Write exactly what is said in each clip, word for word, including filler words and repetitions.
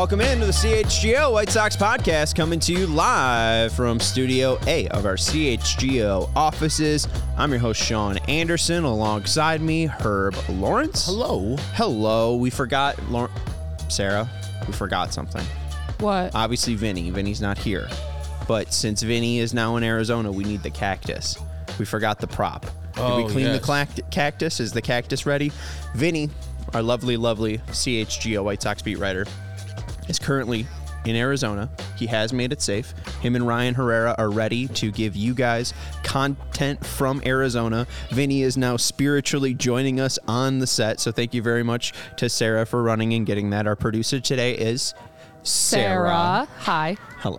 Welcome into the C H G O White Sox podcast, coming to you live from Studio A of our C H G O offices. I'm your host, Sean Anderson. Alongside me, Herb Lawrence. Hello. Hello. We forgot, Laur- Sarah, we forgot something. What? Obviously, Vinny. Vinny's not here. But since Vinny is now in Arizona, we need the cactus. We forgot the prop. Did oh, we clean yes. the clact- cactus? Is the cactus ready? Vinny, our lovely, lovely C H G O White Sox beat writer, is currently in Arizona. He has made it safe. Him and Ryan Herrera are ready to give you guys content from Arizona. Vinny is now spiritually joining us on the set, so thank you very much to Sarah for running and getting that. Our producer today is Sarah. Sarah. Hi. Hello.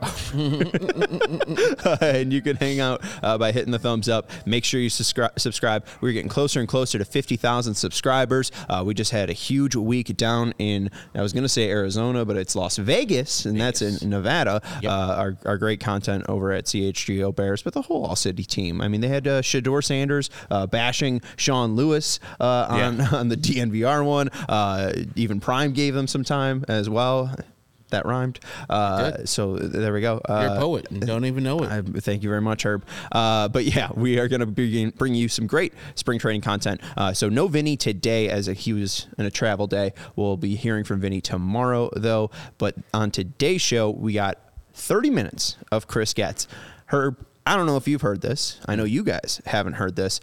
And you can hang out uh, by hitting the thumbs up. Make sure you subscri- subscribe. We're getting closer and closer to fifty thousand subscribers. Uh, we just had a huge week down in, I was going to say Arizona, but it's Las Vegas, and Vegas. that's in Nevada. Yep. Uh, our, our great content over at C H G O Bears, but the whole All-City team. I mean, they had uh, Shador Sanders uh, bashing Sean Lewis uh, on, Yeah. on the D N V R one. Uh, even Prime gave them some time as well. That rhymed. Uh, so there we go. Uh, You're a poet and don't even know it. I, thank you very much, Herb. Uh, but yeah, we are going to be bring you some great spring training content. Uh, so no Vinny today, as a, he was in a travel day. We'll be hearing from Vinny tomorrow, though. But on today's show, we got thirty minutes of Chris Getz. Herb, I don't know if you've heard this. I know you guys haven't heard this.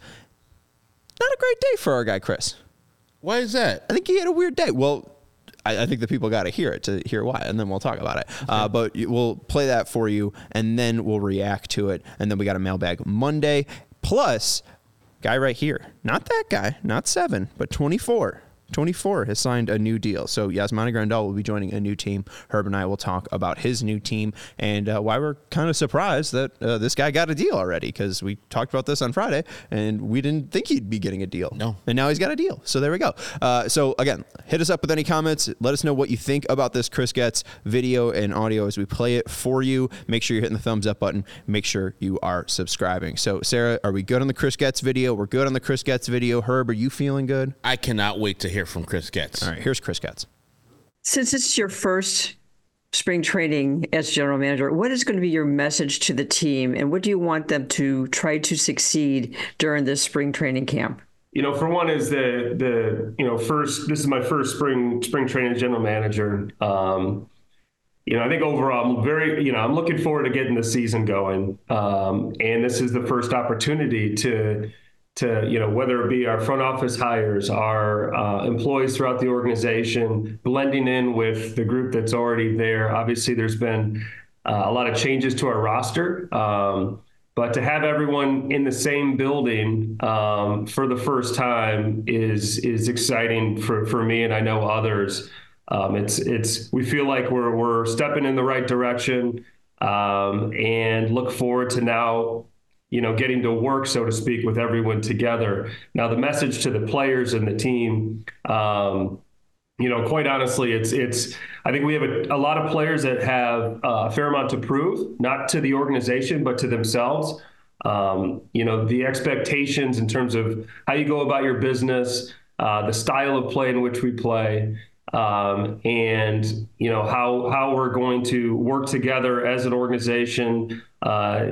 Not a great day for our guy, Chris. Why is that? I think he had a weird day. Well, I, I think the people got to hear it to hear why, and then we'll talk about it. Okay. Uh, but we'll play that for you, and then we'll react to it. And then we got a mailbag Monday. Plus, guy right here, not that guy, not seven, but twenty-four. twenty-four has signed a new deal. So Yasmani Grandal will be joining a new team. Herb and I will talk about his new team and uh, why we're kind of surprised that uh, this guy got a deal already, because we talked about this on Friday and we didn't think he'd be getting a deal. No. And now he's got a deal. So there we go. Uh, so again, hit us up with any comments. Let us know what you think about this Chris Getz video and audio as we play it for you. Make sure you're hitting the thumbs up button. Make sure you are subscribing. So Sarah, are we good on the Chris Getz video? We're good on the Chris Getz video. Herb, are you feeling good? I cannot wait to hear from Chris Getz. All right, here's Chris Getz. Since this is your first spring training as general manager, what is going to be your message to the team, and what do you want them to try to succeed during this spring training camp? You know, for one is the, the you know, first, this is my first spring spring training as general manager. Um, you know, I think overall, I'm very, you know, I'm looking forward to getting the season going. Um, and this is the first opportunity to, to, you know, whether it be our front office hires, our uh, employees throughout the organization, blending in with the group that's already there. Obviously, there's been uh, a lot of changes to our roster, um, but to have everyone in the same building um, for the first time is is exciting for, for me, and I know others. Um, it's it's we feel like we're we're stepping in the right direction, um, and look forward to now, you know, getting to work, so to speak, with everyone together. Now, the message to the players and the team, um, you know, quite honestly, it's, it's, I think we have a, a lot of players that have a fair amount to prove, not to the organization, but to themselves. Um, you know, the expectations in terms of how you go about your business, uh, the style of play in which we play, um, and, you know, how, how we're going to work together as an organization, uh,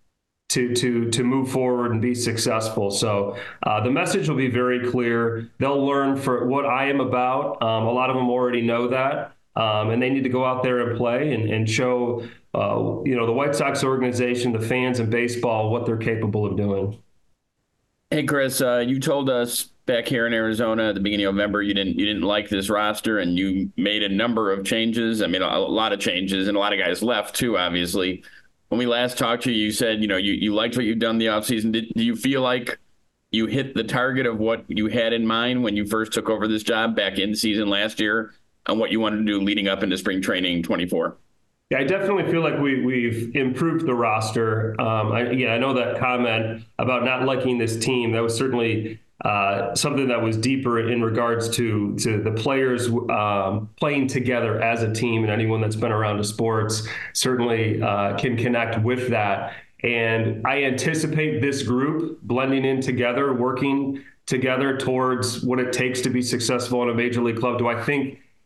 to to to move forward and be successful. So uh, the message will be very clear. They'll learn for what I am about. Um, a lot of them already know that, um, and they need to go out there and play and, and show uh, you know, the White Sox organization, the fans and baseball, what they're capable of doing. Hey, Chris, uh, you told us back here in Arizona at the beginning of November you didn't you didn't like this roster, and you made a number of changes. I mean, a, a lot of changes, and a lot of guys left too, obviously. When we last talked to you, you said, you know, you, you liked what you've done the offseason. Did do you feel like you hit the target of what you had in mind when you first took over this job back in season last year on what you wanted to do leading up into spring training twenty-four? Yeah, I definitely feel like we, we've improved the roster. Um, I, yeah, I know that comment about not liking this team. That was certainly uh, something that was deeper in regards to to the players um, playing together as a team, and anyone that's been around the sports certainly uh, can connect with that. And I anticipate this group blending in together, working together towards what it takes to be successful in a major league club. Do I think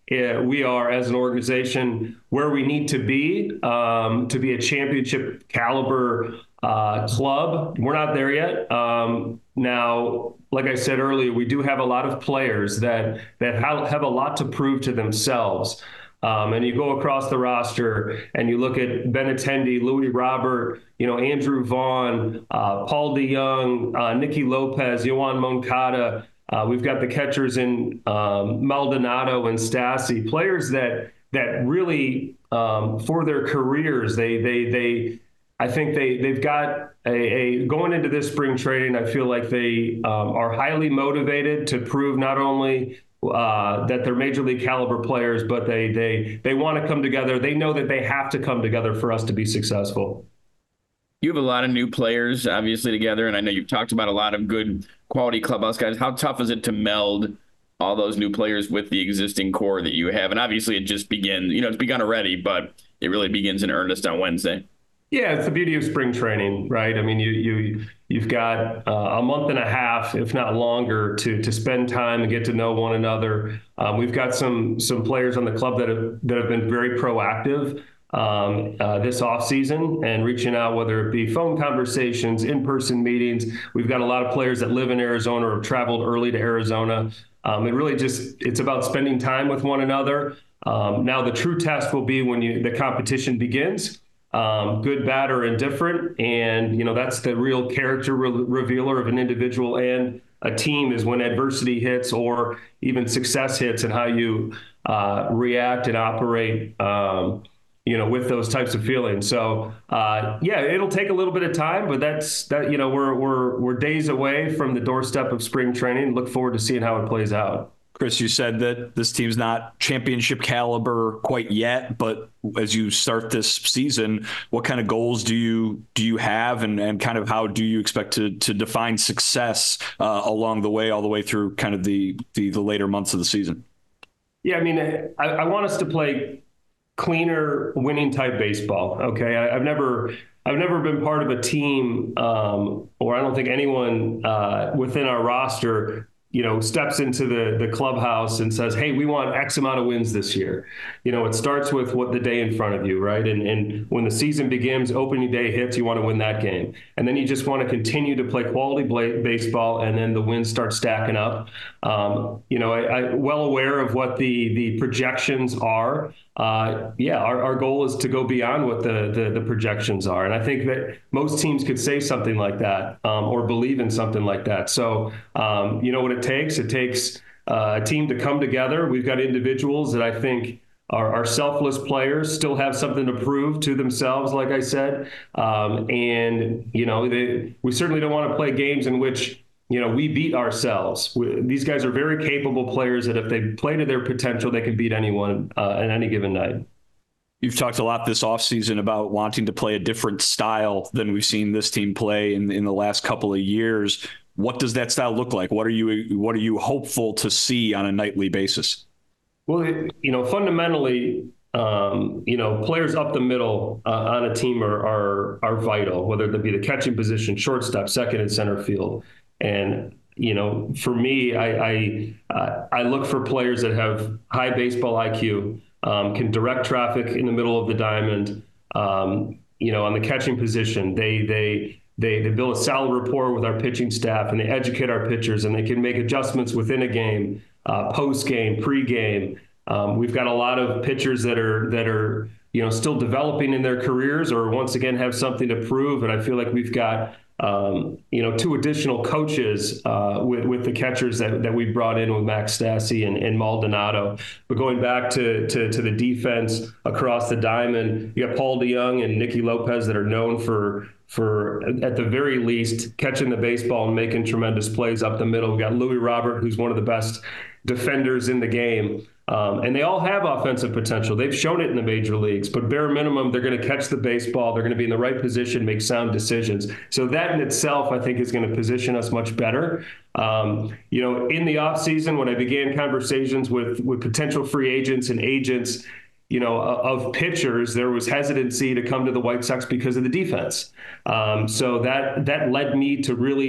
uh, we are as an organization where we need to be um, to be a championship caliber uh, club. We're not there yet. Um, now, like I said earlier, we do have a lot of players that that have, have a lot to prove to themselves. Um, and you go across the roster and you look at Benintendi, Louis Robert, you know, Andrew Vaughn, uh, Paul DeYoung, uh, Nicky Lopez, Yohan Moncada. Uh, we've got the catchers in um, Maldonado and Stassi, players that that really, um, for their careers, they they they. I think they, they've got a, a going into this spring training. I feel like they um, are highly motivated to prove not only uh, that they're major league caliber players, but they they they want to come together. They know that they have to come together for us to be successful. You have a lot of new players, obviously, together, and I know you've talked about a lot of good quality clubhouse guys. How tough is it to meld all those new players with the existing core that you have? And obviously, it just begins, you know, it's begun already, but it really begins in earnest on Wednesday. Yeah, it's the beauty of spring training, right? I mean, you you you've got uh, a month and a half, if not longer, to to spend time and get to know one another. Um, we've got some some players on the club that have that have been very proactive um, uh, this offseason and reaching out, whether it be phone conversations, in-person meetings. We've got a lot of players that live in Arizona or have traveled early to Arizona. Um, it really just it's about spending time with one another. Um, now, the true test will be when you the competition begins. Um, good, bad, or indifferent. And, you know, that's the real character re- revealer of an individual and a team is when adversity hits or even success hits and how you uh, react and operate, um, you know, with those types of feelings. So, uh, yeah, it'll take a little bit of time, but that's that, you know, we're, we're, we're days away from the doorstep of spring training. Look forward to seeing how it plays out. Chris, you said that this team's not championship caliber quite yet, but as you start this season, what kind of goals do you do you have, and, and kind of how do you expect to to define success uh, along the way, all the way through kind of the, the the later months of the season? Yeah, I mean, I, I want us to play cleaner, winning type baseball. Okay, I, I've never. I've never been part of a team, um, or I don't think anyone uh, within our roster you know, steps into the the clubhouse and says, hey, we want X amount of wins this year. You know, it starts with what the day in front of you, right? And and when the season begins, opening day hits, you want to win that game. And then you just want to continue to play quality bla- baseball, and then the wins start stacking up. Um, you know, I, I'm well aware of what the the projections are. Uh, yeah, our, our goal is to go beyond what the, the the projections are. And I think that most teams could say something like that um, or believe in something like that. So, um, you know what it takes? It takes uh, a team to come together. We've got individuals that I think are, are selfless players, still have something to prove to themselves, like I said. Um, and, you know, they, we certainly don't want to play games in which you know, we beat ourselves. We, these guys are very capable players that if they play to their potential, they can beat anyone uh, at any given night. You've talked a lot this offseason about wanting to play a different style than we've seen this team play in, in the last couple of years. What does that style look like? What are you what are you hopeful to see on a nightly basis? Well, it, you know, fundamentally, um, you know, players up the middle uh, on a team are, are are vital, whether it be the catching position, shortstop, second, and center field. And, you know, for me, I I, uh, I look for players that have high baseball I Q, um, can direct traffic in the middle of the diamond. Um, you know, on the catching position, they they they they build a solid rapport with our pitching staff, and they educate our pitchers, and they can make adjustments within a game, uh, post game, pre game. Um, we've got a lot of pitchers that are that are you know still developing in their careers, or once again have something to prove, and I feel like we've got. Um, you know, two additional coaches uh, with, with the catchers that, that we brought in with Max Stassi and, and Maldonado. But going back to, to to the defense across the diamond, you got Paul DeYoung and Nicky Lopez that are known for, for at the very least, catching the baseball and making tremendous plays up the middle. We got Louis Robert, who's one of the best defenders in the game. Um, and they all have offensive potential. They've shown it in the major leagues, but bare minimum, they're going to catch the baseball. They're going to be in the right position, make sound decisions. So that in itself, I think, is going to position us much better. Um, you know, in the offseason, when I began conversations with, with potential free agents and agents, you know, of pitchers, there was hesitancy to come to the White Sox because of the defense. Um, so that that led me to really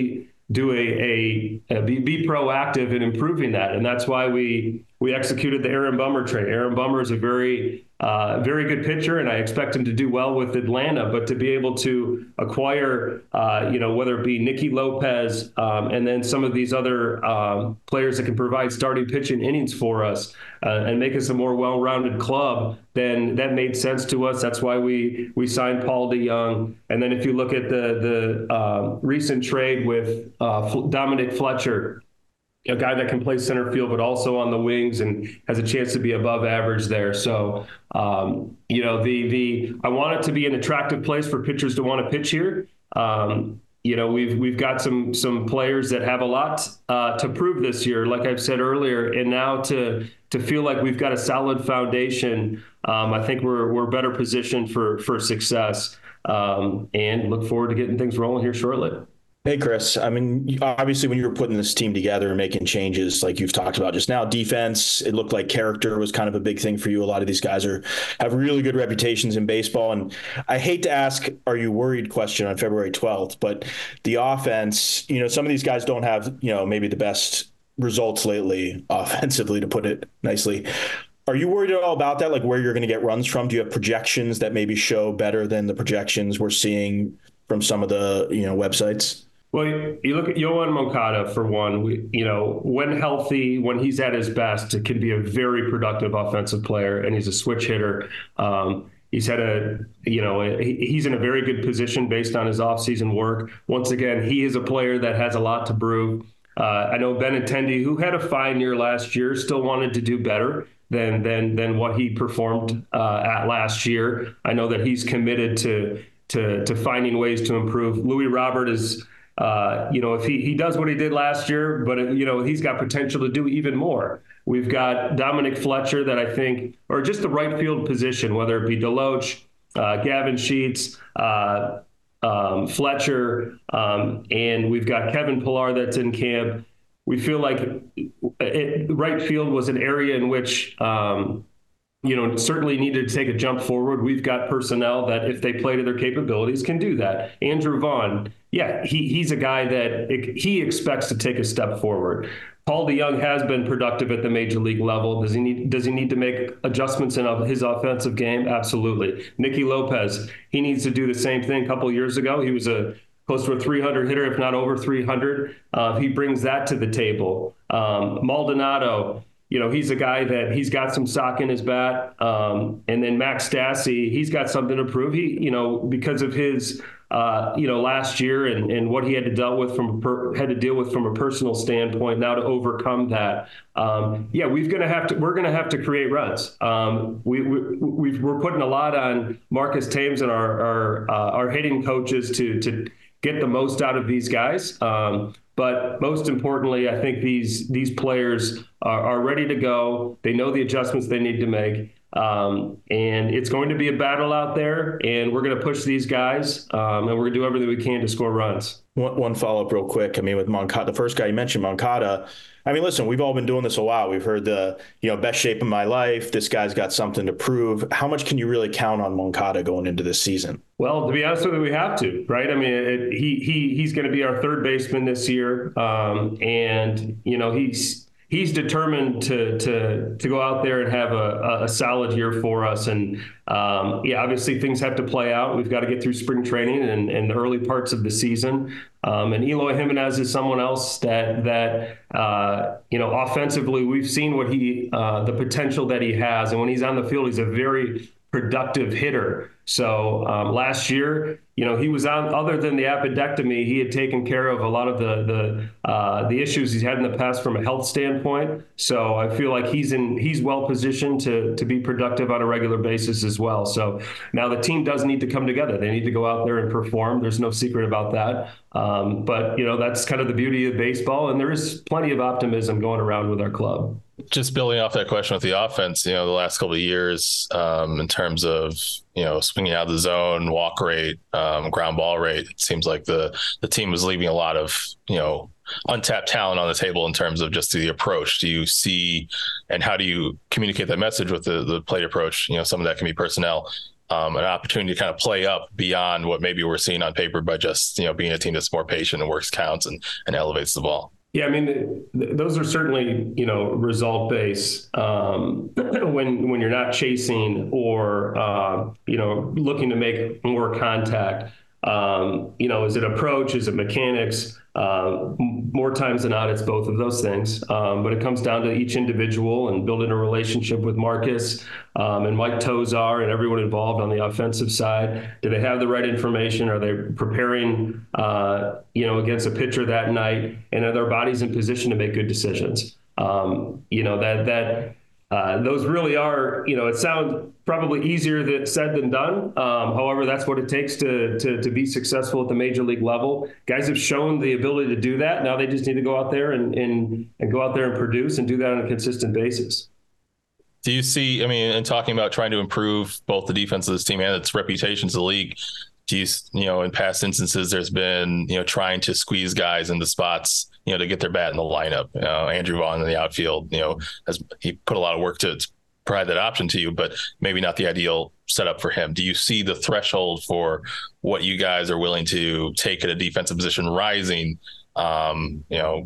do a, a, a be, be proactive in improving that. And that's why we we executed the Aaron Bummer trade. Aaron Bummer is a very uh, very good pitcher, and I expect him to do well with Atlanta. But to be able to acquire, uh, you know, whether it be Nicky Lopez um, and then some of these other um, players that can provide starting pitching innings for us uh, and make us a more well-rounded club, then that made sense to us. That's why we we signed Paul DeJong. And then if you look at the the uh, recent trade with uh, Dominic Fletcher, a guy that can play center field, but also on the wings and has a chance to be above average there. So, um, you know, the the I want it to be an attractive place for pitchers to want to pitch here. Um, you know, we've we've got some some players that have a lot uh, to prove this year, like I've said earlier, and now to to feel like we've got a solid foundation. Um, I think we're we're better positioned for for success, um, and look forward to getting things rolling here shortly. Hey, Chris. I mean, obviously, when you were putting this team together and making changes, like you've talked about just now, defense, it looked like character was kind of a big thing for you. A lot of these guys are have really good reputations in baseball. And I hate to ask, are you worried question on February twelfth, but the offense, you know, some of these guys don't have, you know, maybe the best results lately offensively, to put it nicely. Are you worried at all about that? Like where you're going to get runs from? Do you have projections that maybe show better than the projections we're seeing from some of the, you know, websites? Well, you look at Yoan Moncada, for one. We, you know, when healthy, when he's at his best, it can be a very productive offensive player, and he's a switch hitter. Um, he's had a, you know, a, he's in a very good position based on his offseason work. Once again, he is a player that has a lot to prove. Uh, I know Benintendi, who had a fine year last year, still wanted to do better than than than what he performed uh, at last year. I know that he's committed to to to finding ways to improve. Louis Robert is. Uh, you know, if he, he does what he did last year, but, you know, he's got potential to do even more. We've got Dominic Fletcher that I think, or just the right field position, whether it be Deloach, uh, Gavin Sheets, uh, um, Fletcher, um, and we've got Kevin Pillar that's in camp. We feel like it, right field was an area in which, um, you know, certainly needed to take a jump forward. We've got personnel that, if they play to their capabilities, can do that. Andrew Vaughn, yeah, he he's a guy that it, he expects to take a step forward. Paul DeJong has been productive at the major league level. Does he need does he need to make adjustments in his offensive game? Absolutely. Nicky Lopez, he needs to do the same thing. A couple of years ago, he was a close to a three hundred hitter, if not over three hundred. Uh, he brings that to the table. Um, Maldonado, you know, he's a guy that he's got some sock in his bat. Um, and then Max Stassi, he's got something to prove. He, you know, because of his, uh, you know, last year and, and what he had to deal with from per, had to deal with from a personal standpoint. Now to overcome that, um, yeah, we've gonna have to we're gonna have to create runs. Um, we, we we've, we're putting a lot on Marcus Thames and our our uh, our hitting coaches to to get the most out of these guys. Um, But most importantly, I think these these players are, are ready to go. They know the adjustments they need to make. Um, and it's going to be a battle out there, and we're going to push these guys, um, and we're going to do everything we can to score runs. One, one follow-up real quick. I mean, with Moncada, the first guy you mentioned, Moncada, I mean, listen, we've all been doing this a while. We've heard the, you know, best shape of my life. This guy's got something to prove. How much can you really count on Moncada going into this season? Well, to be honest with you, we have to, right? I mean, it, he he he's going to be our third baseman this year, um, and you know he's he's determined to to to go out there and have a, a solid year for us. And um, yeah, obviously things have to play out. We've got to get through spring training and, and the early parts of the season. Um, and Eloy Jimenez is someone else that that uh, you know offensively we've seen what he uh, the potential that he has, and when he's on the field, he's a very productive hitter. So um, last year, you know, he was on, other than the appendectomy, he had taken care of a lot of the the uh, the issues he's had in the past from a health standpoint. So I feel like he's in he's well positioned to to be productive on a regular basis as well. So now the team does need to come together. They need to go out there and perform. There's no secret about that. Um, but you know, that's kind of the beauty of baseball, and there is plenty of optimism going around with our club. Just building off that question with the offense, you know, the last couple of years, um, in terms of, you know, swinging out of the zone, walk rate, um, ground ball rate, it seems like the, the team was leaving a lot of, you know, untapped talent on the table in terms of just the approach. Do you see, and how do you communicate that message with the, the plate approach? You know, some of that can be personnel. um, an opportunity to kind of play up beyond what maybe we're seeing on paper by just, you know, being a team that's more patient and works counts and, and elevates the ball. Yeah, I mean, th- those are certainly, you know, result-based. Um, when when you're not chasing or, uh, you know, looking to make more contact, um, you know, is it approach? Is it mechanics? Uh, more times than not, it's both of those things. Um, but it comes down to each individual and building a relationship with Marcus um, and Mike Tozar and everyone involved on the offensive side. Do they have the right information? Are they preparing, uh, you know, against a pitcher that night? And are their bodies in position to make good decisions? Um, you know, that that. Uh, those really are, you know, it sounds probably easier than, said than done. Um, however, that's what it takes to, to to be successful at the major league level. Guys have shown the ability to do that. Now they just need to go out there and, and, and go out there and produce and do that on a consistent basis. Do you see, I mean, in talking about trying to improve both the defense of this team and its reputation as a league, do you, you know, in past instances, there's been, you know, trying to squeeze guys into spots, you know, to get their bat in the lineup. You know, Andrew Vaughn in the outfield, you know, has he put a lot of work to provide that option to you, but maybe not the ideal setup for him. Do you see the threshold for what you guys are willing to take at a defensive position rising? Um, you know,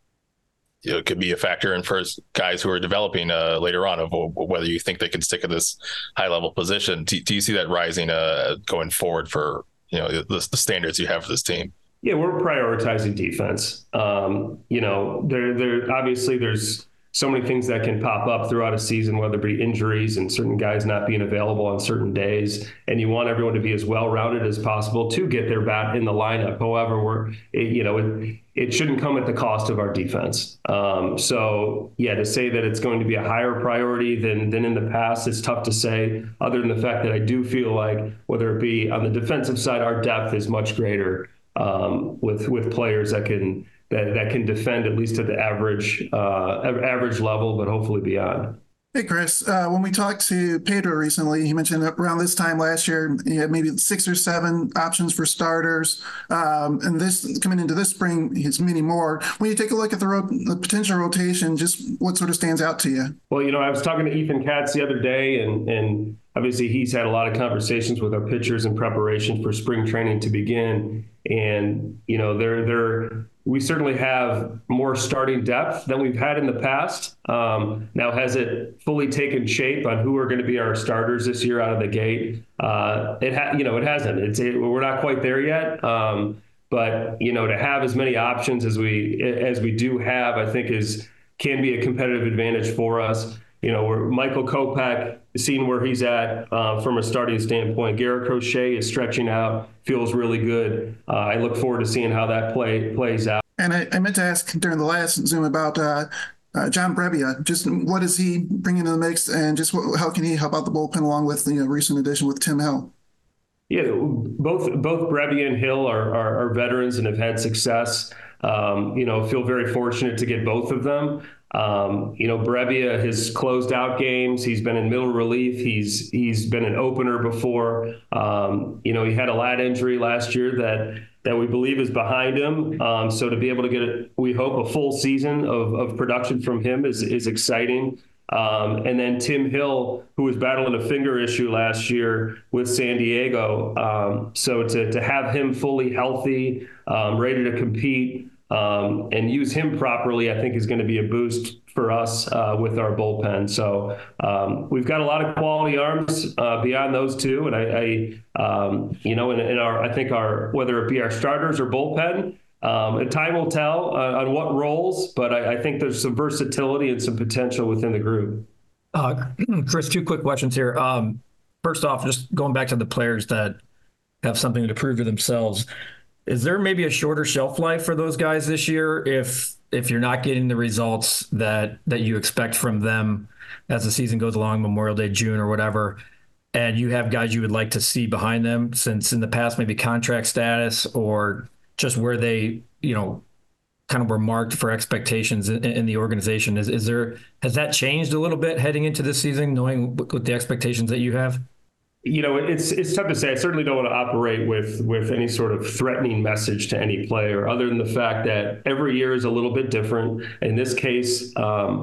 it could be a factor in first guys who are developing uh, later on of whether you think they can stick at this high level position. Do, do you see that rising uh, going forward for, you know, the, the standards you have for this team? Yeah, we're prioritizing defense. Um, you know, there, there obviously there's so many things that can pop up throughout a season, whether it be injuries and certain guys not being available on certain days. And you want everyone to be as well-rounded as possible to get their bat in the lineup. However, we're, it, you know, it, it shouldn't come at the cost of our defense. Um, so, yeah, to say that it's going to be a higher priority than than in the past, it's tough to say, other than the fact that I do feel like, whether it be on the defensive side, our depth is much greater um, with with players that can that, that can defend at least at the average uh, average level, but hopefully beyond. Hey, Chris, uh, when we talked to Pedro recently, he mentioned that around this time last year, he had maybe six or seven options for starters. Um, and this coming into this spring, it's many more. When you take a look at the, ro- the potential rotation, just what sort of stands out to you? Well, you know, I was talking to Ethan Katz the other day, and, and obviously he's had a lot of conversations with our pitchers in preparation for spring training to begin. And, you know, they're, they're, we certainly have more starting depth than we've had in the past. Um, now, has it fully taken shape on who are going to be our starters this year out of the gate? Uh, it ha- you know, it hasn't. It's it, we're not quite there yet. Um, but you know, to have as many options as we as we do have, I think is can be a competitive advantage for us. You know, we're Michael Kopech, seeing where he's at uh, from a starting standpoint. Garrett Crochet is stretching out, feels really good. Uh, I look forward to seeing how that play plays out. And I, I meant to ask during the last Zoom about uh, uh, John Brebbia. Just what does he bring into the mix, and just what, how can he help out the bullpen along with the you know, recent addition with Tim Hill? Yeah, both both Brebbia and Hill are, are, are veterans and have had success. Um, you know, feel very fortunate to get both of them. Um, you know, Brebbia has closed out games. He's been in middle relief. He's he's been an opener before. Um, you know, he had a lat injury last year that that we believe is behind him. Um, so to be able to get, a, we hope, a full season of, of production from him is is exciting. Um, and then Tim Hill, who was battling a finger issue last year with San Diego. Um, so to to have him fully healthy, um, ready to compete, Um, and use him properly, I think is going to be a boost for us uh, with our bullpen. So um, we've got a lot of quality arms uh, beyond those two. And I, I um, you know, in, in our, I think our, whether it be our starters or bullpen, um, and time will tell uh, on what roles, but I, I think there's some versatility and some potential within the group. Uh, Chris, two quick questions here. Um, first off, just going back to the players that have something to prove to themselves. Is there maybe a shorter shelf life for those guys this year if if you're not getting the results that that you expect from them as the season goes along, Memorial Day, June, or whatever, and you have guys you would like to see behind them, since in the past maybe contract status or just where they, you know, kind of were marked for expectations in, in the organization? Is is there has that changed a little bit heading into this season, knowing what, what the expectations that you have? You know, it's it's tough to say. I certainly don't want to operate with with any sort of threatening message to any player, other than the fact that every year is a little bit different. In this case, um,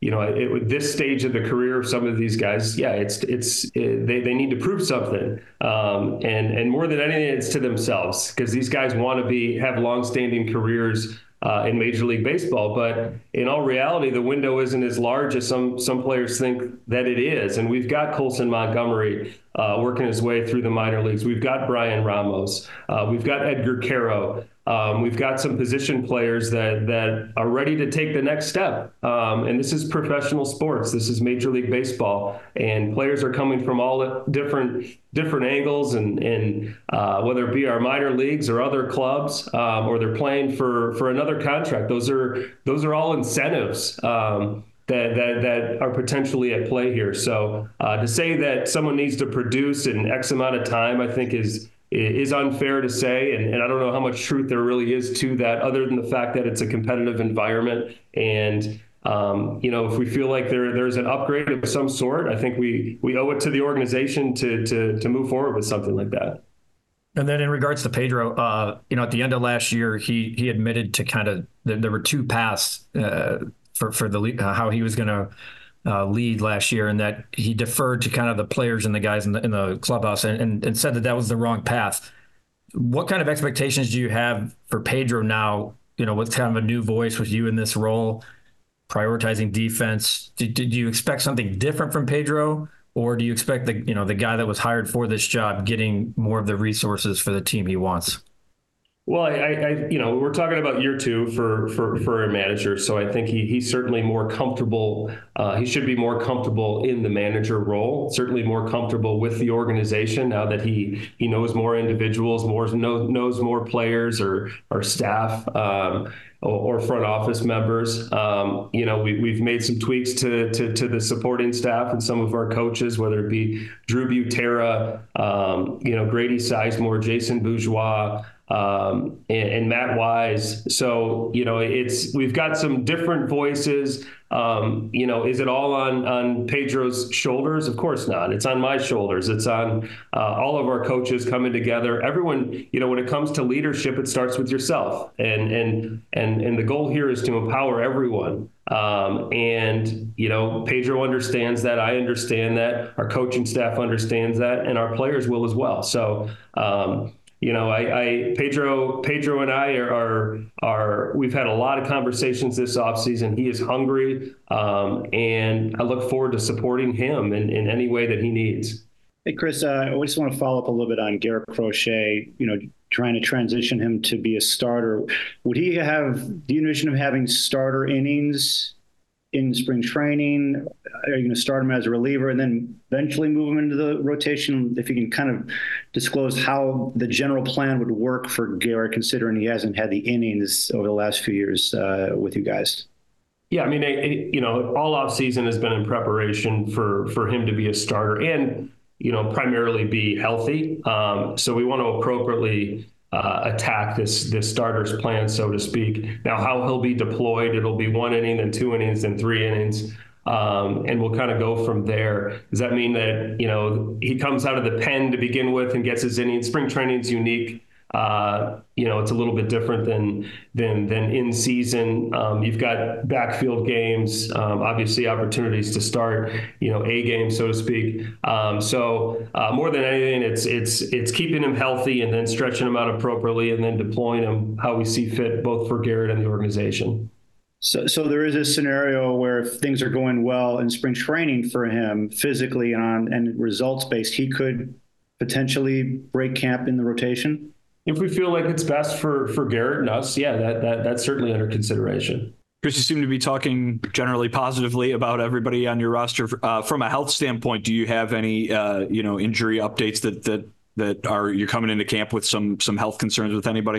you know, it, it, this stage of the career of some of these guys, yeah, it's it's it, they they need to prove something, um, and and more than anything, it's to themselves, because these guys want to be have longstanding careers uh, in Major League Baseball. But in all reality, the window isn't as large as some some players think that it is. And we've got Colson Montgomery uh, working his way through the minor leagues. We've got Brian Ramos. Uh, we've got Edgar Caro. Um, we've got some position players that that are ready to take the next step. Um, and this is professional sports. This is Major League Baseball. And players are coming from all different different angles, and, and uh, whether it be our minor leagues or other clubs, um, or they're playing for, for another contract. Those are those are all incentives um, that, that that are potentially at play here. So uh, to say that someone needs to produce in X amount of time, I think is is unfair to say, and, and I don't know how much truth there really is to that, other than the fact that it's a competitive environment. And um, you know, if we feel like there there's an upgrade of some sort, I think we we owe it to the organization to to to move forward with something like that. And then in regards to Pedro, uh, you know, at the end of last year, he he admitted to kind of there were two paths uh, for for the uh, how he was going to Uh, lead last year, and that he deferred to kind of the players and the guys in the, in the clubhouse, and, and, and said that that was the wrong path. What kind of expectations do you have for Pedro now, you know, with kind of a new voice with you in this role, prioritizing defense? Did, did you expect something different from Pedro, or do you expect the, you know, the guy that was hired for this job getting more of the resources for the team he wants? Well, I, I, you know, we're talking about year two for for for a manager, so I think he he's certainly more comfortable. Uh, he should be more comfortable in the manager role. Certainly more comfortable with the organization now that he he knows more individuals, more knows knows more players or or staff. Um, or front office members. Um, you know, we, we've made some tweaks to, to to the supporting staff and some of our coaches, whether it be Drew Butera, um, you know, Grady Sizemore, Jason Bourgeois, um, and, and Matt Wise. So, you know, it's we've got some different voices. Um, you know, is it all on on Pedro's shoulders? Of course not. It's on my shoulders. It's on uh, all of our coaches coming together. Everyone, you know, when it comes to leadership, it starts with yourself. And and and and the goal here is to empower everyone. Um, and, you know, Pedro understands that. I understand that. Our coaching staff understands that. And our players will as well. So, um, You know, I, I Pedro, Pedro and I are, are, are, we've had a lot of conversations this offseason. He is hungry, um, and I look forward to supporting him in, in any way that he needs. Hey, Chris, uh, I just want to follow up a little bit on Garrett Crochet, you know, trying to transition him to be a starter. Would he have, do you envision him having starter innings in spring training? Are you going to start him as a reliever and then eventually move him into the rotation? If you can kind of disclose how the general plan would work for Garrett, considering he hasn't had the innings over the last few years uh, with you guys. Yeah, I mean, it, it, you know, all off season has been in preparation for for him to be a starter and, you know, primarily be healthy. Um, so we want to appropriately Uh, attack this this starter's plan, so to speak. Now, how he'll be deployed, it'll be one inning, then two innings, then three innings, um, and we'll kind of go from there. Does that mean that, you know, he comes out of the pen to begin with and gets his innings? Spring training is unique. Uh, you know, it's a little bit different than than than in season. Um, you've got backfield games, um, obviously opportunities to start, you know, a game, so to speak. Um, so uh, more than anything, it's it's it's keeping him healthy and then stretching him out appropriately and then deploying him how we see fit, both for Garrett and the organization. So, so there is a scenario where if things are going well in spring training for him physically and on and results based, he could potentially break camp in the rotation. If we feel like it's best for, for Garrett and us, yeah, that, that that's certainly under consideration. Chris, you seem to be talking generally positively about everybody on your roster. Uh, from a health standpoint, do you have any uh, you know injury updates that that that are you're coming into camp with some some health concerns with anybody?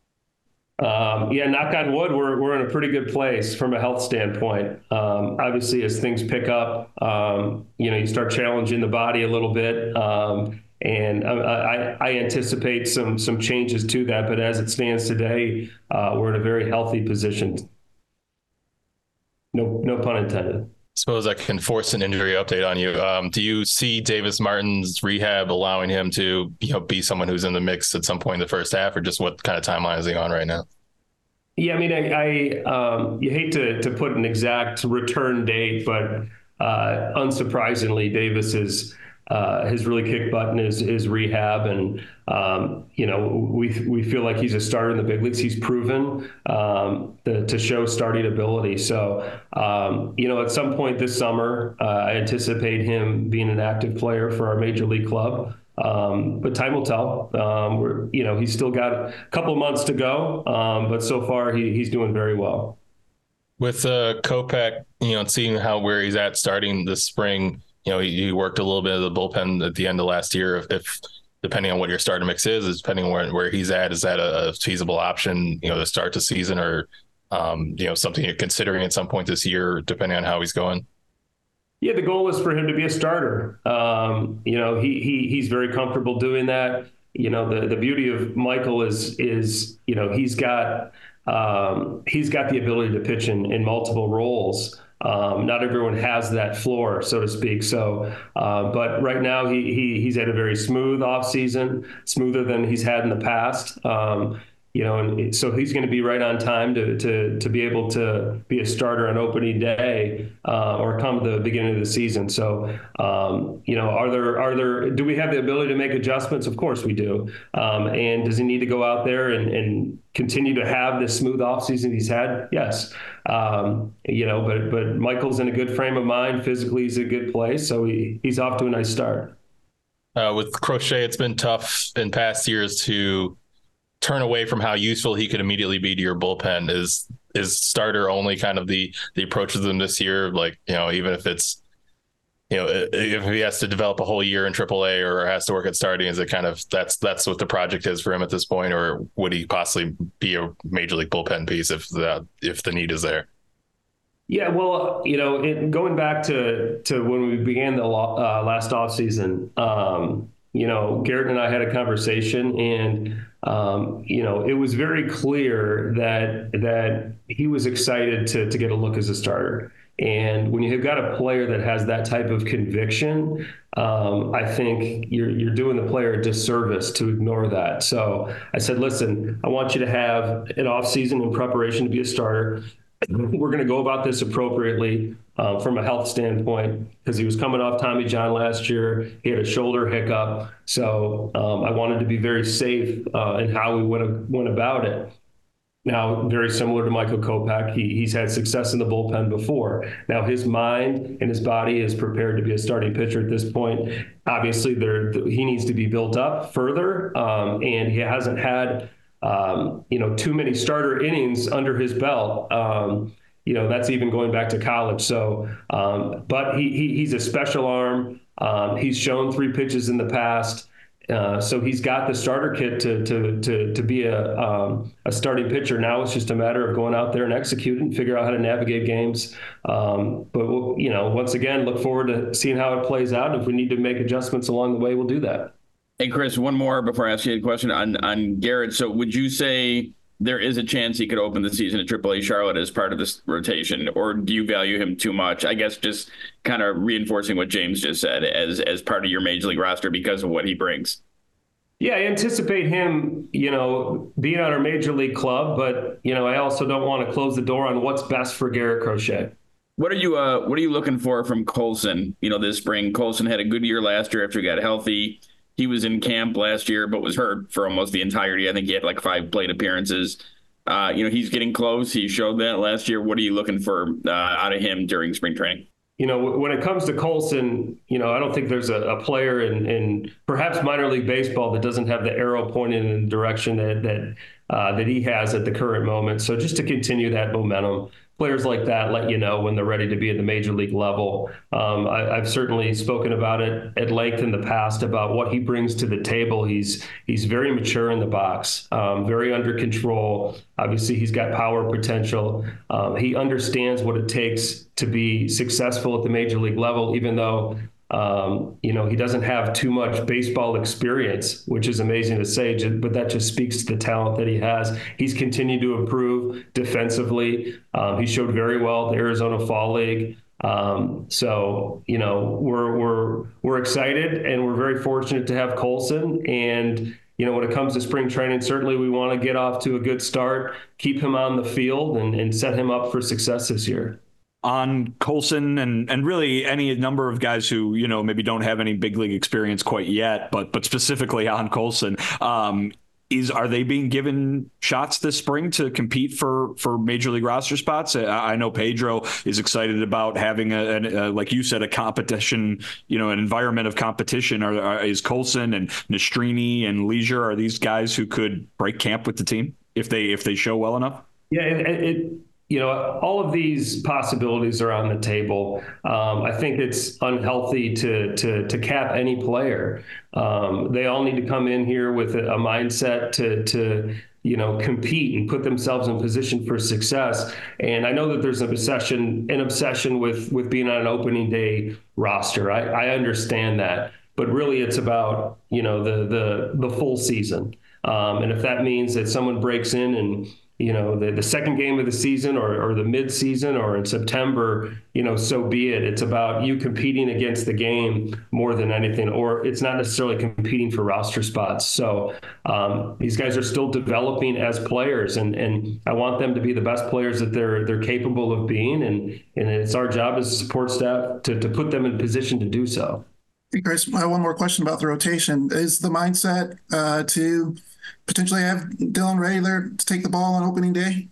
Um, yeah, knock on wood, we're we're in a pretty good place from a health standpoint. Um, obviously, as things pick up, um, you know, you start challenging the body a little bit. Um, And I, I anticipate some some changes to that, but as it stands today, uh, we're in a very healthy position. No, no pun intended. I suppose I can force an injury update on you. Um, do you see Davis Martin's rehab allowing him to, you know, be someone who's in the mix at some point in the first half, or just what kind of timeline is he on right now? Yeah, I mean, I, I um, you hate to to put an exact return date, but uh, unsurprisingly, Davis is uh, has really kicked butt in his, his rehab, and um, you know we we feel like he's a starter in the big leagues. He's proven um, the, to show starting ability. So um, you know, at some point this summer, uh, I anticipate him being an active player for our major league club. Um, but time will tell. Um, we're, you know, he's still got a couple months to go, um, but so far he, he's doing very well. With uh, Kopech, you know, seeing how where he's at starting this spring, you know, he, he worked a little bit of the bullpen at the end of last year. If, if depending on what your starter mix is, depending on where, where he's at, is that a, a feasible option, you know, to start the season, or um, you know, something you're considering at some point this year, depending on how he's going? Yeah, the goal is for him to be a starter. Um, you know, he he he's very comfortable doing that. You know, the the beauty of Michael is is you know he's got um, he's got the ability to pitch in in multiple roles. Um, not everyone has that floor, so to speak. So, uh, but right now he he he's had a very smooth offseason, smoother than he's had in the past. Um, You know, and so he's going to be right on time to to to be able to be a starter on opening day uh, or come the beginning of the season. So, um, you know, are there are there do we have the ability to make adjustments? Of course we do. Um, and does he need to go out there and, and continue to have this smooth offseason he's had? Yes. Um, you know, but but Michael's in a good frame of mind. Physically, he's in a good place, so he, he's off to a nice start. Uh, with Crochet, it's been tough in past years to turn away from how useful he could immediately be to your bullpen. Is is starter only kind of the the approach of them this year? Like, you know, even if it's, you know, if he has to develop a whole year in triple A or has to work at starting, is it kind of that's that's what the project is for him at this point, or would he possibly be a major league bullpen piece if the if the need is there? Yeah, well, you know, it, going back to to when we began the uh, last offseason, um, you know, Garrett and I had a conversation, and um, you know, it was very clear that that he was excited to to get a look as a starter. And when you've got a player that has that type of conviction, um, I think you're you're doing the player a disservice to ignore that. So I said, listen, I want you to have an offseason in preparation to be a starter. We're going to go about this appropriately uh, from a health standpoint, because he was coming off Tommy John last year. He had a shoulder hiccup. So um, I wanted to be very safe uh, in how we went, went about it. Now, very similar to Michael Kopech, he, he's had success in the bullpen before. Now, his mind and his body is prepared to be a starting pitcher at this point. Obviously, there he needs to be built up further, um, and he hasn't had Um, you know, too many starter innings under his belt. Um, you know, that's even going back to college. So, um, but he, he he's a special arm. Um, he's shown three pitches in the past. Uh, so he's got the starter kit to to to to be a um, a starting pitcher. Now it's just a matter of going out there and executing, and figure out how to navigate games. Um, but we'll, you know, once again, look forward to seeing how it plays out. And if we need to make adjustments along the way, we'll do that. Hey, Chris, one more before I ask you a question on, on Garrett. So would you say there is a chance he could open the season at triple A Charlotte as part of this rotation, or do you value him too much? I guess just kind of reinforcing what James just said as, as part of your major league roster because of what he brings. Yeah, I anticipate him, you know, being on our major league club, but, you know, I also don't want to close the door on what's best for Garrett Crochet. What are you uh, what are you looking for from Colson, you know, this spring? Colson had a good year last year after he got healthy. He was in camp last year, but was hurt for almost the entirety. I think he had like five plate appearances. Uh, you know, he's getting close. He showed that last year. What are you looking for uh, out of him during spring training? You know, when it comes to Colson, you know, I don't think there's a, a player in, in perhaps minor league baseball that doesn't have the arrow pointed in the direction that that uh, that he has at the current moment. So just to continue that momentum. Players like that let you know when they're ready to be at the major league level. Um, I, I've certainly spoken about it at length in the past about what he brings to the table. He's he's very mature in the box, um, very under control. Obviously, he's got power potential. Um, he understands what it takes to be successful at the major league level, even though Um, you know, he doesn't have too much baseball experience, which is amazing to say, but that just speaks to the talent that he has. He's continued to improve defensively. Um, he showed very well at the Arizona Fall League. Um, so, you know, we're we're we're excited, and we're very fortunate to have Colson. And you know, when it comes to spring training, certainly we want to get off to a good start, keep him on the field, and, and set him up for success this year. On Colson and and really any number of guys who, you know, maybe don't have any big league experience quite yet, but but specifically on Colson, um, is are they being given shots this spring to compete for for major league roster spots? I, I know Pedro is excited about having a, a, a like you said, a competition, you know, an environment of competition. Are, are is Colson and Nastrini and Leisure, are these guys who could break camp with the team if they if they show well enough? Yeah, it, it you know, all of these possibilities are on the table. Um, I think it's unhealthy to to to cap any player. Um, they all need to come in here with a, a mindset to to you know compete and put themselves in position for success. And I know that there's an obsession an obsession with with being on an opening day roster. I, I understand that, but really it's about you know the the the full season. Um, and if that means that someone breaks in and you know, the, the second game of the season or, or the mid-season or in September, you know, so be it. It's about you competing against the game more than anything, or it's not necessarily competing for roster spots. So um, these guys are still developing as players, and, and I want them to be the best players that they're they're capable of being, and, and it's our job as a support staff to, to put them in position to do so. Hey, Chris, I have one more question about the rotation. Is the mindset uh, to potentially have Dylan ready there to take the ball on opening day?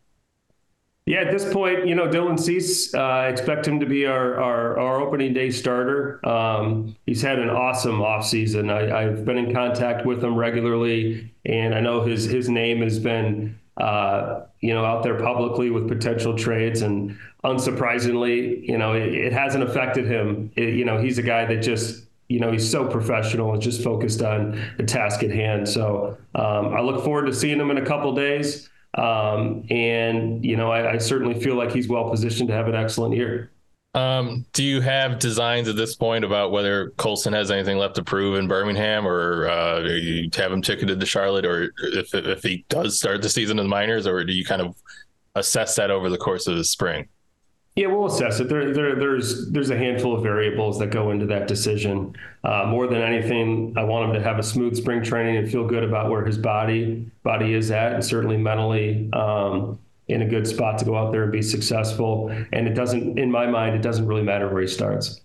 Yeah, at this point, you know, Dylan Cease, uh, I expect him to be our, our, our opening day starter. Um, he's had an awesome offseason. I, I've been in contact with him regularly, and I know his his name has been, uh, you know, out there publicly with potential trades. And unsurprisingly, you know, it, it hasn't affected him. It, you know, he's a guy that just, you know, he's so professional and just focused on the task at hand. So um, I look forward to seeing him in a couple days. Um, and, you know, I, I certainly feel like he's well positioned to have an excellent year. Um, do you have designs at this point about whether Colson has anything left to prove in Birmingham, or uh, you have him ticketed to Charlotte, or if if he does start the season in the minors, or do you kind of assess that over the course of the spring? Yeah, we'll assess it. There, there, there's there's a handful of variables that go into that decision. Uh, more than anything, I want him to have a smooth spring training and feel good about where his body body is at, and certainly mentally um, in a good spot to go out there and be successful. And it doesn't, in my mind, it doesn't really matter where he starts.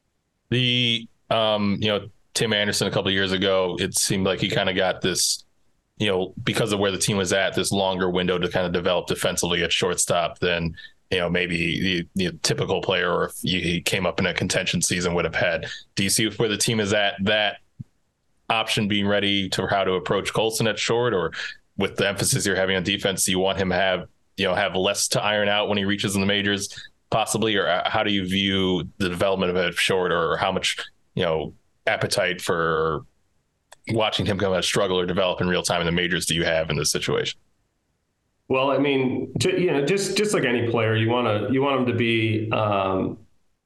The um, you know, Tim Anderson a couple of years ago, it seemed like he kind of got this, you know, because of where the team was at, this longer window to kind of develop defensively at shortstop than, you know, maybe the, the typical player, or if he came up in a contention season, would have had. Do you see where the team is at, that option being ready to how to approach Colson at short, or with the emphasis you're having on defense, do you want him to have, you know, have less to iron out when he reaches in the majors possibly, or how do you view the development of it short, or how much, you know, appetite for watching him come out struggle or develop in real time in the majors do you have in this situation? Well, I mean, you know, just just like any player, you want to you want them to be, um,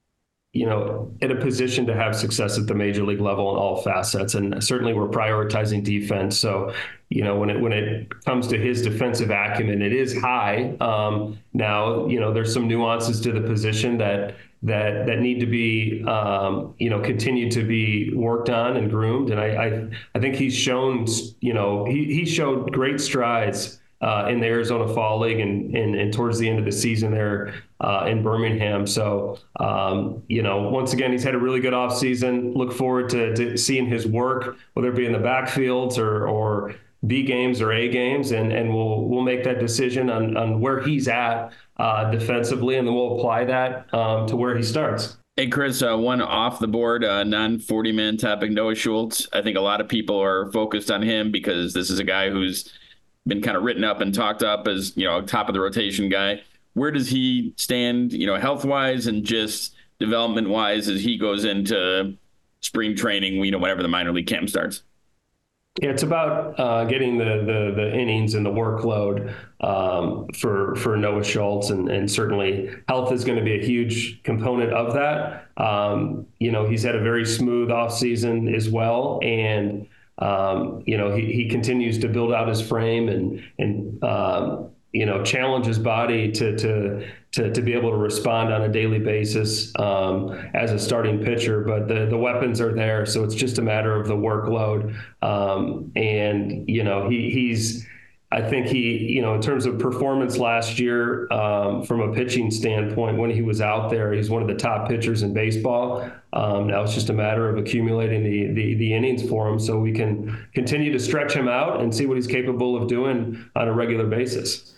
you know, in a position to have success at the major league level in all facets. And certainly, we're prioritizing defense. So, you know, when it when it comes to his defensive acumen, it is high. Um, now, you know, there's some nuances to the position that that that need to be, um, you know, continued to be worked on and groomed. And I I, I think he's shown, you know, he he showed great strides Uh, in the Arizona Fall League and, and, and towards the end of the season there uh, in Birmingham. So, um, you know, once again, he's had a really good offseason. Look forward to, to seeing his work, whether it be in the backfields or, or B games or A games, and, and we'll we'll make that decision on, on where he's at uh, defensively, and then we'll apply that um, to where he starts. Hey, Chris, uh, one off the board, uh, non forty man topic, Noah Schultz. I think a lot of people are focused on him because this is a guy who's been kind of written up and talked up as, you know, top of the rotation guy. Where does he stand, you know, health wise and just development wise as he goes into spring training, you know, whenever the minor league camp starts? Yeah, it's about uh, getting the, the the innings and the workload um, for for Noah Schultz, and, and certainly health is going to be a huge component of that. Um, you know, he's had a very smooth offseason as well, and Um, you know, he, he continues to build out his frame and, and um, you know, challenge his body to to to to be able to respond on a daily basis um, as a starting pitcher. But the the weapons are there, so it's just a matter of the workload. Um, and you know, he he's. I think he, you know, in terms of performance last year, um, from a pitching standpoint, when he was out there, he's one of the top pitchers in baseball. Um, now it's just a matter of accumulating the, the the innings for him so we can continue to stretch him out and see what he's capable of doing on a regular basis.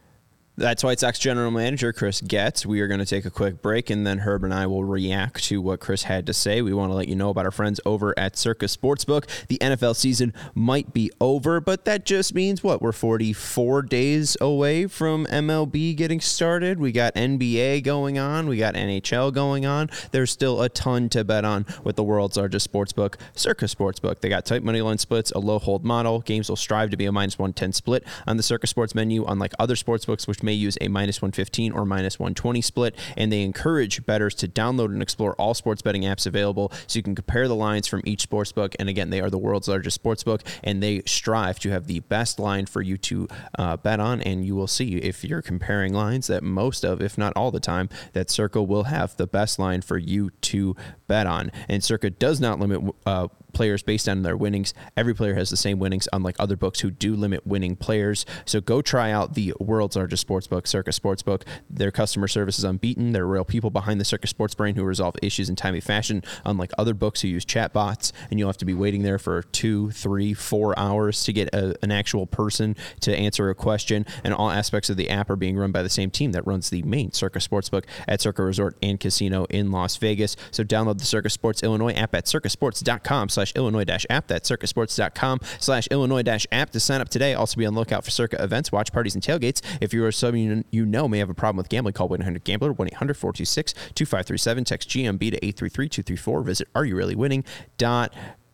That's White Sox general manager Chris Getz. We are going to take a quick break, and then Herb and I will react to what Chris had to say. We want to let you know about our friends over at Circa Sportsbook. The N F L season might be over, but that just means, what, we're forty-four days away from M L B getting started. We got N B A going on. We got N H L going on. There's still a ton to bet on with the world's largest sportsbook, Circa Sportsbook. They got tight money line splits, a low hold model. Games will strive to be a minus one ten split on the Circa Sports menu, unlike other sportsbooks, which may use a minus one fifteen or minus one twenty split, and they encourage bettors to download and explore all sports betting apps available so you can compare the lines from each sportsbook. And again, they are the world's largest sportsbook, and they strive to have the best line for you to uh, bet on. And you will see, if you're comparing lines, that most of, if not all the time, that Circa will have the best line for you to bet on. And Circa does not limit uh, players based on their winnings. Every player has the same winnings, unlike other books who do limit winning players. So go try out the world's largest sportsbook, Circa Sportsbook. Their customer service is unbeaten. There are real people behind the Circa Sports brain who resolve issues in timely fashion, unlike other books who use chat bots, and you'll have to be waiting there for two, three, four hours to get a, an actual person to answer a question. And all aspects of the app are being run by the same team that runs the main Circa Sportsbook at Circa Resort and Casino in Las Vegas. So download the Circa Sports Illinois app at circasports.com slash Illinois dash app. That's circasports.com slash Illinois dash app to sign up today. Also be on the lookout for Circa events, watch parties, and tailgates. If you are someone you know may have a problem with gambling, call one eight hundred gambler, one eight hundred four two six two five three seven. Text G M B to eight three three two three four. Visit are you really winning dot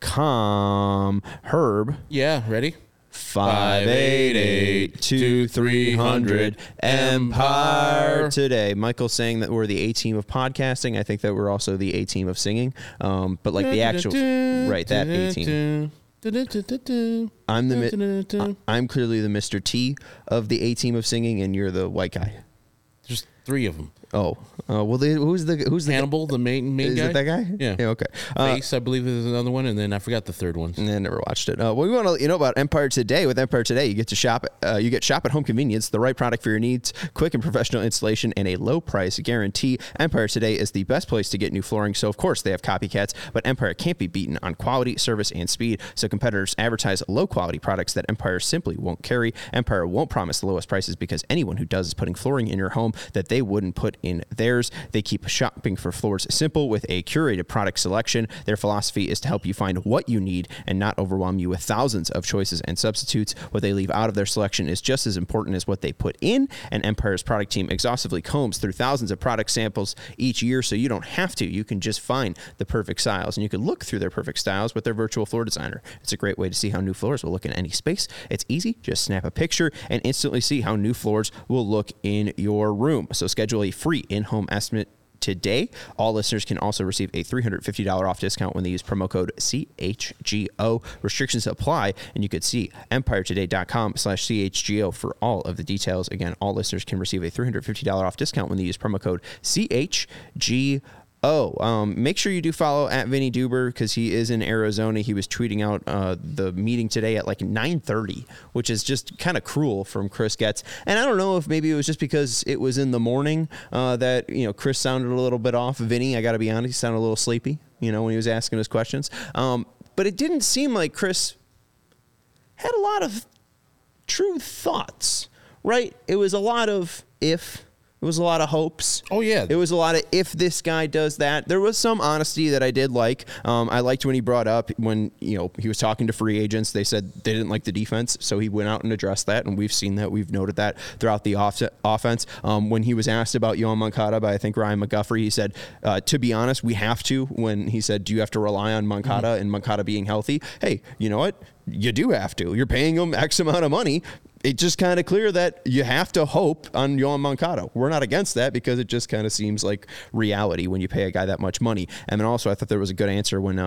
com. Herb. Yeah, ready? five eight eight two three hundred Empire today. Michael's saying that we're the A team of podcasting. I think that we're also the A team of singing. Um, but like the actual, right, that A team. I'm the I'm clearly the Mister T of the A team of singing, and you're the white guy. There's three of them. Oh, uh, well, they, who's the who's the Hannibal, the main main is guy? Is it that guy? Yeah. Yeah. Okay. Uh, Face, I believe, is another one, and then I forgot the third one. And I never watched it. Uh, well, we want to let you know about Empire Today. With Empire Today, you get to shop. Uh, you get shop at home convenience, the right product for your needs, quick and professional installation, and a low price guarantee. Empire Today is the best place to get new flooring. So of course they have copycats, but Empire can't be beaten on quality, service, and speed. So competitors advertise low quality products that Empire simply won't carry. Empire won't promise the lowest prices because anyone who does is putting flooring in your home that they wouldn't put in theirs. They keep shopping for floors simple with a curated product selection. Their philosophy is to help you find what you need and not overwhelm you with thousands of choices and substitutes. What they leave out of their selection is just as important as what they put in, and Empire's product team exhaustively combs through thousands of product samples each year, so you don't have to. You can just find the perfect styles, and you can look through their perfect styles with their virtual floor designer. It's a great way to see how new floors will look in any space. It's easy. Just snap a picture and instantly see how new floors will look in your room. So schedule a free in-home estimate today. All listeners can also receive a three hundred fifty dollars off discount when they use promo code C H G O. Restrictions apply, and you could see empiretoday.com slash CHGO for all of the details. Again, all listeners can receive a three hundred fifty dollars off discount when they use promo code C H G O. Oh, um, make sure you do follow at Vinny Duber because he is in Arizona. He was tweeting out uh, the meeting today at like nine thirty, which is just kind of cruel from Chris Getz. And I don't know if maybe it was just because it was in the morning uh, that, you know, Chris sounded a little bit off. Vinny, I got to be honest, he sounded a little sleepy, you know, when he was asking his questions. Um, but it didn't seem like Chris had a lot of true thoughts, right? It was a lot of if... It was a lot of hopes. Oh, yeah. It was a lot of if this guy does that. There was some honesty that I did like. Um, I liked when he brought up when, you know, he was talking to free agents. They said they didn't like the defense, so he went out and addressed that, and we've seen that. We've noted that throughout the off- offense. Um, when he was asked about Yoan Moncada by, I think, Ryan McGuffrey, he said, uh, to be honest, we have to. When he said, do you have to rely on Moncada mm-hmm. and Moncada being healthy? Hey, you know what? You do have to. You're paying him X amount of money. It's just kind of clear that you have to hope on Yoan Moncada. We're not against that because it just kind of seems like reality when you pay a guy that much money. And then also I thought there was a good answer when uh,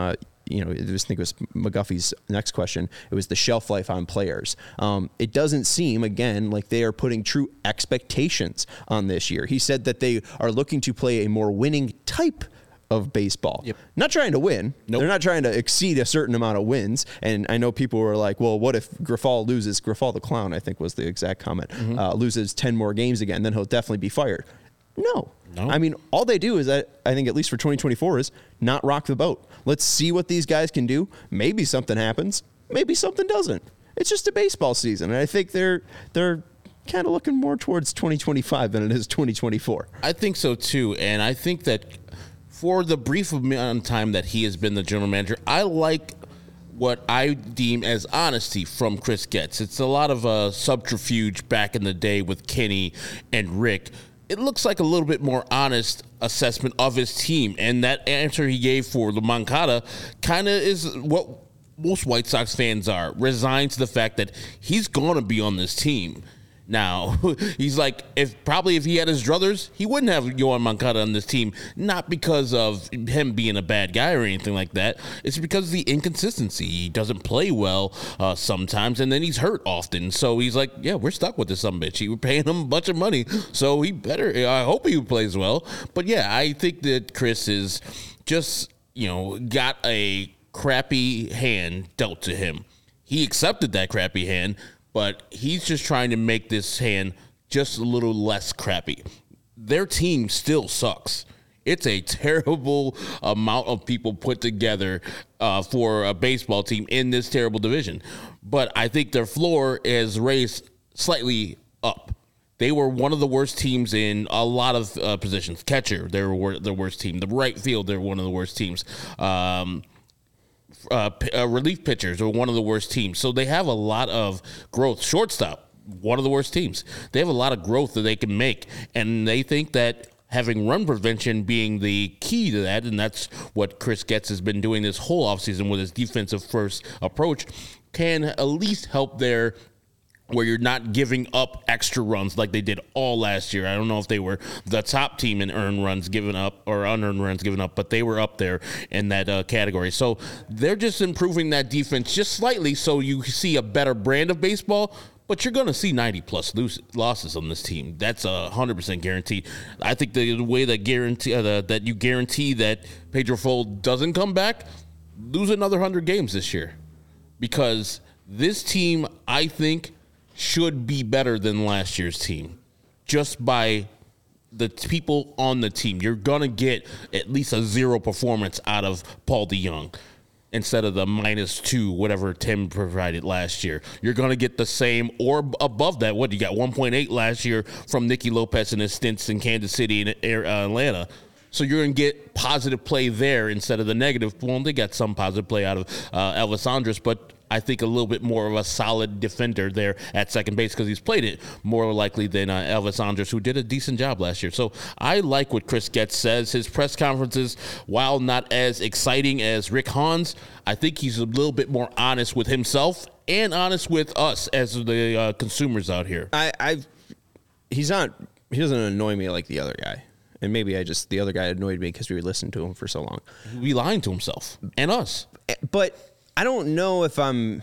you know, I just think it was McGuffey's next question. It was the shelf life on players. Um, it doesn't seem, again, like they are putting true expectations on this year. He said that they are looking to play a more winning type of baseball. Yep. Not trying to win. Nope. They're not trying to exceed a certain amount of wins. And I know people were like, well, what if Grifol loses? Grifol the clown, I think was the exact comment, mm-hmm. uh, loses ten more games again, then he'll definitely be fired. No. no. I mean, all they do is, that I think at least for twenty twenty-four, is not rock the boat. Let's see what these guys can do. Maybe something happens. Maybe something doesn't. It's just a baseball season. And I think they're they're kind of looking more towards twenty twenty-five than it is twenty twenty-four. I think so, too. And I think that for the brief amount of time that he has been the general manager, I like what I deem as honesty from Chris Getz. It's a lot of uh, subterfuge back in the day with Kenny and Rick. It looks like a little bit more honest assessment of his team. And that answer he gave for the Moncada kind of is what most White Sox fans are, resigned to the fact that he's going to be on this team. Now, he's like, if probably if he had his druthers, he wouldn't have Yoan Moncada on this team, not because of him being a bad guy or anything like that. It's because of the inconsistency. He doesn't play well uh, sometimes, and then he's hurt often. So he's like, yeah, we're stuck with this some bitch. We're paying him a bunch of money, so he better, I hope he plays well. But yeah, I think that Chris is just, you know, got a crappy hand dealt to him. He accepted that crappy hand, but he's just trying to make this hand just a little less crappy. Their team still sucks. It's a terrible amount of people put together uh, for a baseball team in this terrible division. But I think their floor is raised slightly up. They were one of the worst teams in a lot of uh, positions. Catcher, they were the worst team. The right field, they're one of the worst teams. Um Uh, p- uh, relief pitchers are one of the worst teams. So they have a lot of growth. Shortstop, one of the worst teams. They have a lot of growth that they can make. And they think that having run prevention being the key to that, and that's what Chris Getz has been doing this whole offseason with his defensive first approach, can at least help their where you're not giving up extra runs like they did all last year. I don't know if they were the top team in earned runs given up or unearned runs given up, but they were up there in that uh, category. So they're just improving that defense just slightly so you see a better brand of baseball, but you're going to see ninety-plus losses on this team. That's a one hundred percent guaranteed. I think the way that guarantee uh, the, that you guarantee that Pedro Fold doesn't come back, lose another one hundred games this year. Because this team, I think, should be better than last year's team just by the people on the team. You're going to get at least a zero performance out of Paul DeJong instead of the minus two, whatever Tim provided last year. You're going to get the same or above that. What, you got one point eight last year from Nicky Lopez in his stints in Kansas City and Atlanta. So you're going to get positive play there instead of the negative. Well, they got some positive play out of uh, Elvis Andrus, but I think a little bit more of a solid defender there at second base because he's played it more likely than uh, Elvis Andrus, who did a decent job last year. So I like what Chris Getz says. His press conferences, while not as exciting as Rick Hahn's, I think he's a little bit more honest with himself and honest with us as the uh, consumers out here. I, I, he's not. He doesn't annoy me like the other guy. And maybe I just, the other guy annoyed me because we listened to him for so long. He'd be lying to himself and us. But I don't know if I'm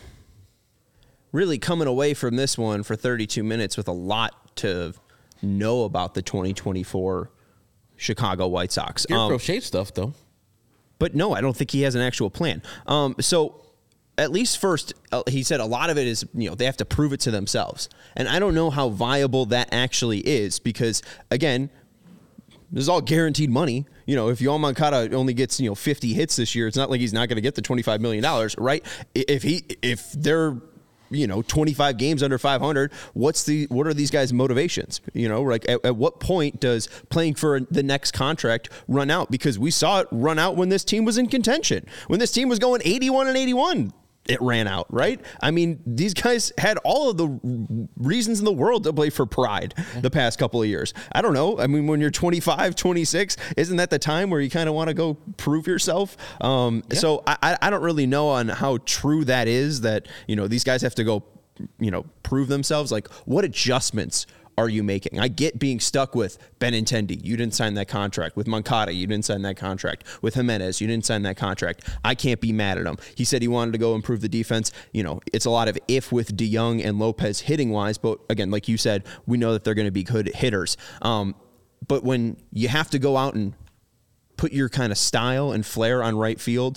really coming away from this one for thirty-two minutes with a lot to know about the twenty twenty-four Chicago White Sox. Your um, crochet stuff, though. But no, I don't think he has an actual plan. Um, so at least first, uh, he said a lot of it is, you know, they have to prove it to themselves. And I don't know how viable that actually is because, again, this is all guaranteed money. You know, if Yoan Moncada only gets, you know, fifty hits this year, it's not like he's not going to get the twenty-five million dollars, right? If he, if they're, you know, twenty-five games under five hundred, what's the, what are these guys' motivations? You know, like at, at what point does playing for the next contract run out? Because we saw it run out when this team was in contention. When this team was going eighty-one and eighty-one, it ran out, right? I mean, these guys had all of the reasons in the world to play for pride the past couple of years. I don't know. I mean, when you're twenty-five, twenty-six, isn't that the time where you kind of want to go prove yourself? Um, yeah. So I, I don't really know on how true that is that, you know, these guys have to go, you know, prove themselves. Like, what adjustments are you making? I get being stuck with Benintendi. You didn't sign that contract. With Moncada, you didn't sign that contract. With Jimenez, you didn't sign that contract. I can't be mad at him. He said he wanted to go improve the defense. You know, it's a lot of if with DeYoung and Lopez hitting wise, but again, like you said, we know that they're going to be good hitters. Um, but when you have to go out and put your kind of style and flair on right field,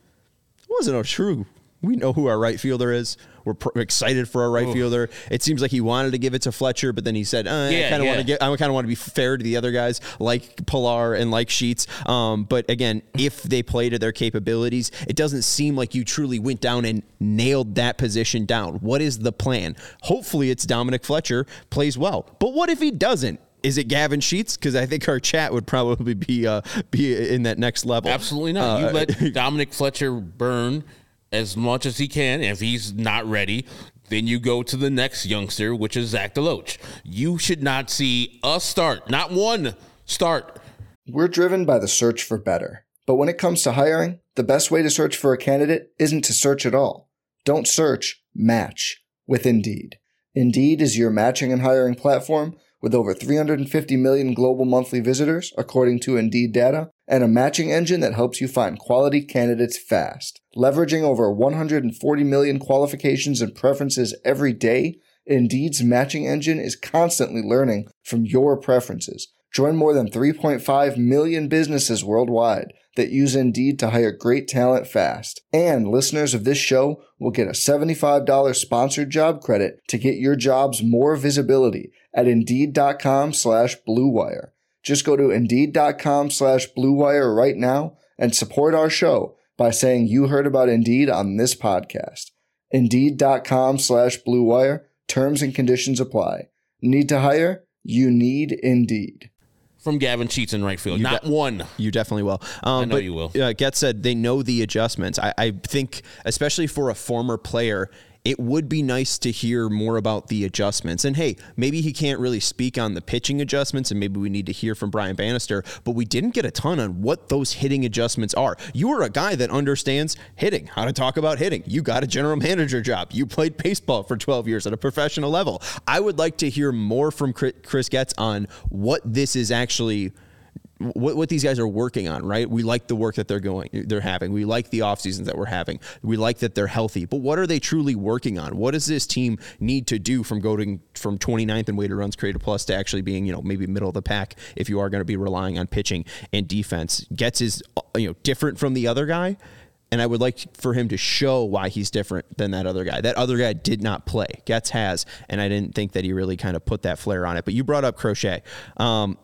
it wasn't true. We know who our right fielder is. We're pr- excited for our right Oof. fielder. It seems like he wanted to give it to Fletcher, but then he said, uh, yeah, "I kind of yeah. want to get. I kind of want to be fair to the other guys, like Pilar and like Sheets." Um, but again, if they play to their capabilities, it doesn't seem like you truly went down and nailed that position down. What is the plan? Hopefully, it's Dominic Fletcher plays well. But what if he doesn't? Is it Gavin Sheets? Because I think our chat would probably be uh, be in that next level. Absolutely not. Uh, you let Dominic Fletcher burn as much as he can. If he's not ready, then you go to the next youngster, which is Zach DeLoach. You should not see a start, not one start. We're driven by the search for better. But when it comes to hiring, the best way to search for a candidate isn't to search at all. Don't search, match with Indeed. Indeed is your matching and hiring platform with over three hundred fifty million global monthly visitors, according to Indeed data, and a matching engine that helps you find quality candidates fast. Leveraging over one hundred forty million qualifications and preferences every day, Indeed's matching engine is constantly learning from your preferences. Join more than three point five million businesses worldwide that use Indeed to hire great talent fast. And listeners of this show will get a seventy-five dollars sponsored job credit to get your jobs more visibility at Indeed.com slash Blue Wire. Just go to Indeed.com slash Blue Wire right now and support our show by saying you heard about Indeed on this podcast. Indeed.com slash Blue Wire. Terms and conditions apply. Need to hire? You need Indeed. From Gavin Sheets in right field. You Not de- one. You definitely will. Um, I know but, you will. Uh, Getz said they know the adjustments. I, I think, especially for a former player, it would be nice to hear more about the adjustments. And hey, maybe he can't really speak on the pitching adjustments, and maybe we need to hear from Brian Bannister, but we didn't get a ton on what those hitting adjustments are. You are a guy that understands hitting, how to talk about hitting. You got a general manager job. You played baseball for twelve years at a professional level. I would like to hear more from Chris Getz on what this is actually What, what these guys are working on, right? We like the work that they're going, they're having. We like the off seasons that we're having. We like that they're healthy. But what are they truly working on? What does this team need to do from going from twenty-ninth in weighted runs created plus to actually being, you know, maybe middle of the pack if you are going to be relying on pitching and defense? Getz is, you know, different from the other guy. And I would like for him to show why he's different than that other guy. That other guy did not play. Getz has, and I didn't think that he really kind of put that flair on it. But you brought up Crochet. Um,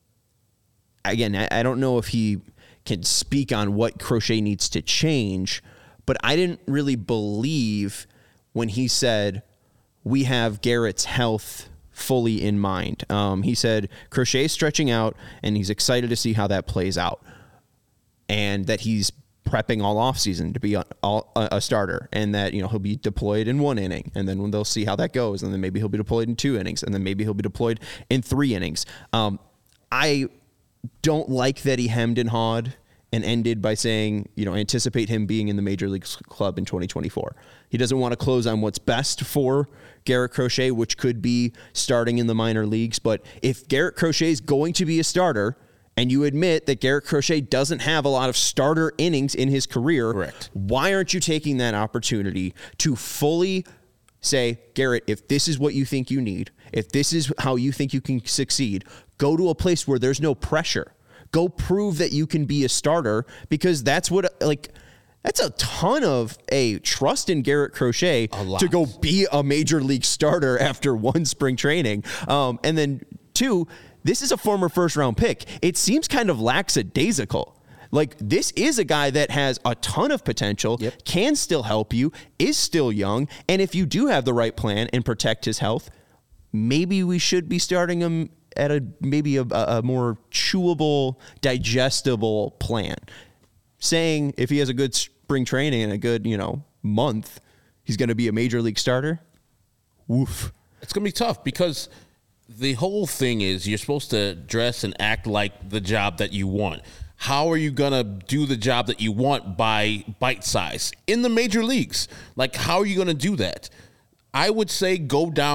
Again, I don't know if he can speak on what Crochet needs to change, but I didn't really believe when he said, we have Garrett's health fully in mind. Um, he said, Crochet's stretching out, and he's excited to see how that plays out, and that he's prepping all offseason to be a, all, a starter, and that, you know, he'll be deployed in one inning, and then when they'll see how that goes, and then maybe he'll be deployed in two innings, and then maybe he'll be deployed in three innings. Um, I... don't like that he hemmed and hawed and ended by saying, you know, anticipate him being in the Major League Club in twenty twenty-four. He doesn't want to close on what's best for Garrett Crochet, which could be starting in the minor leagues. But if Garrett Crochet is going to be a starter, and you admit that Garrett Crochet doesn't have a lot of starter innings in his career, correct, why aren't you taking that opportunity to fully say, Garrett, if this is what you think you need, if this is how you think you can succeed, go to a place where there's no pressure. Go prove that you can be a starter, because that's what, like, that's a ton of a trust in Garrett Crochet to go be a major league starter after one spring training. Um, and then two, this is a former first round pick. It seems kind of lackadaisical. Like, this is a guy that has a ton of potential, yep, can still help you, is still young, and if you do have the right plan and protect his health, maybe we should be starting him at a maybe a, a more chewable, digestible plan. Saying if he has a good spring training and a good, you know, month, he's going to be a major league starter. Woof. It's going to be tough, because the whole thing is you're supposed to dress and act like the job that you want. How are you going to do the job that you want by bite size in the major leagues? Like, how are you going to do that? I would say go down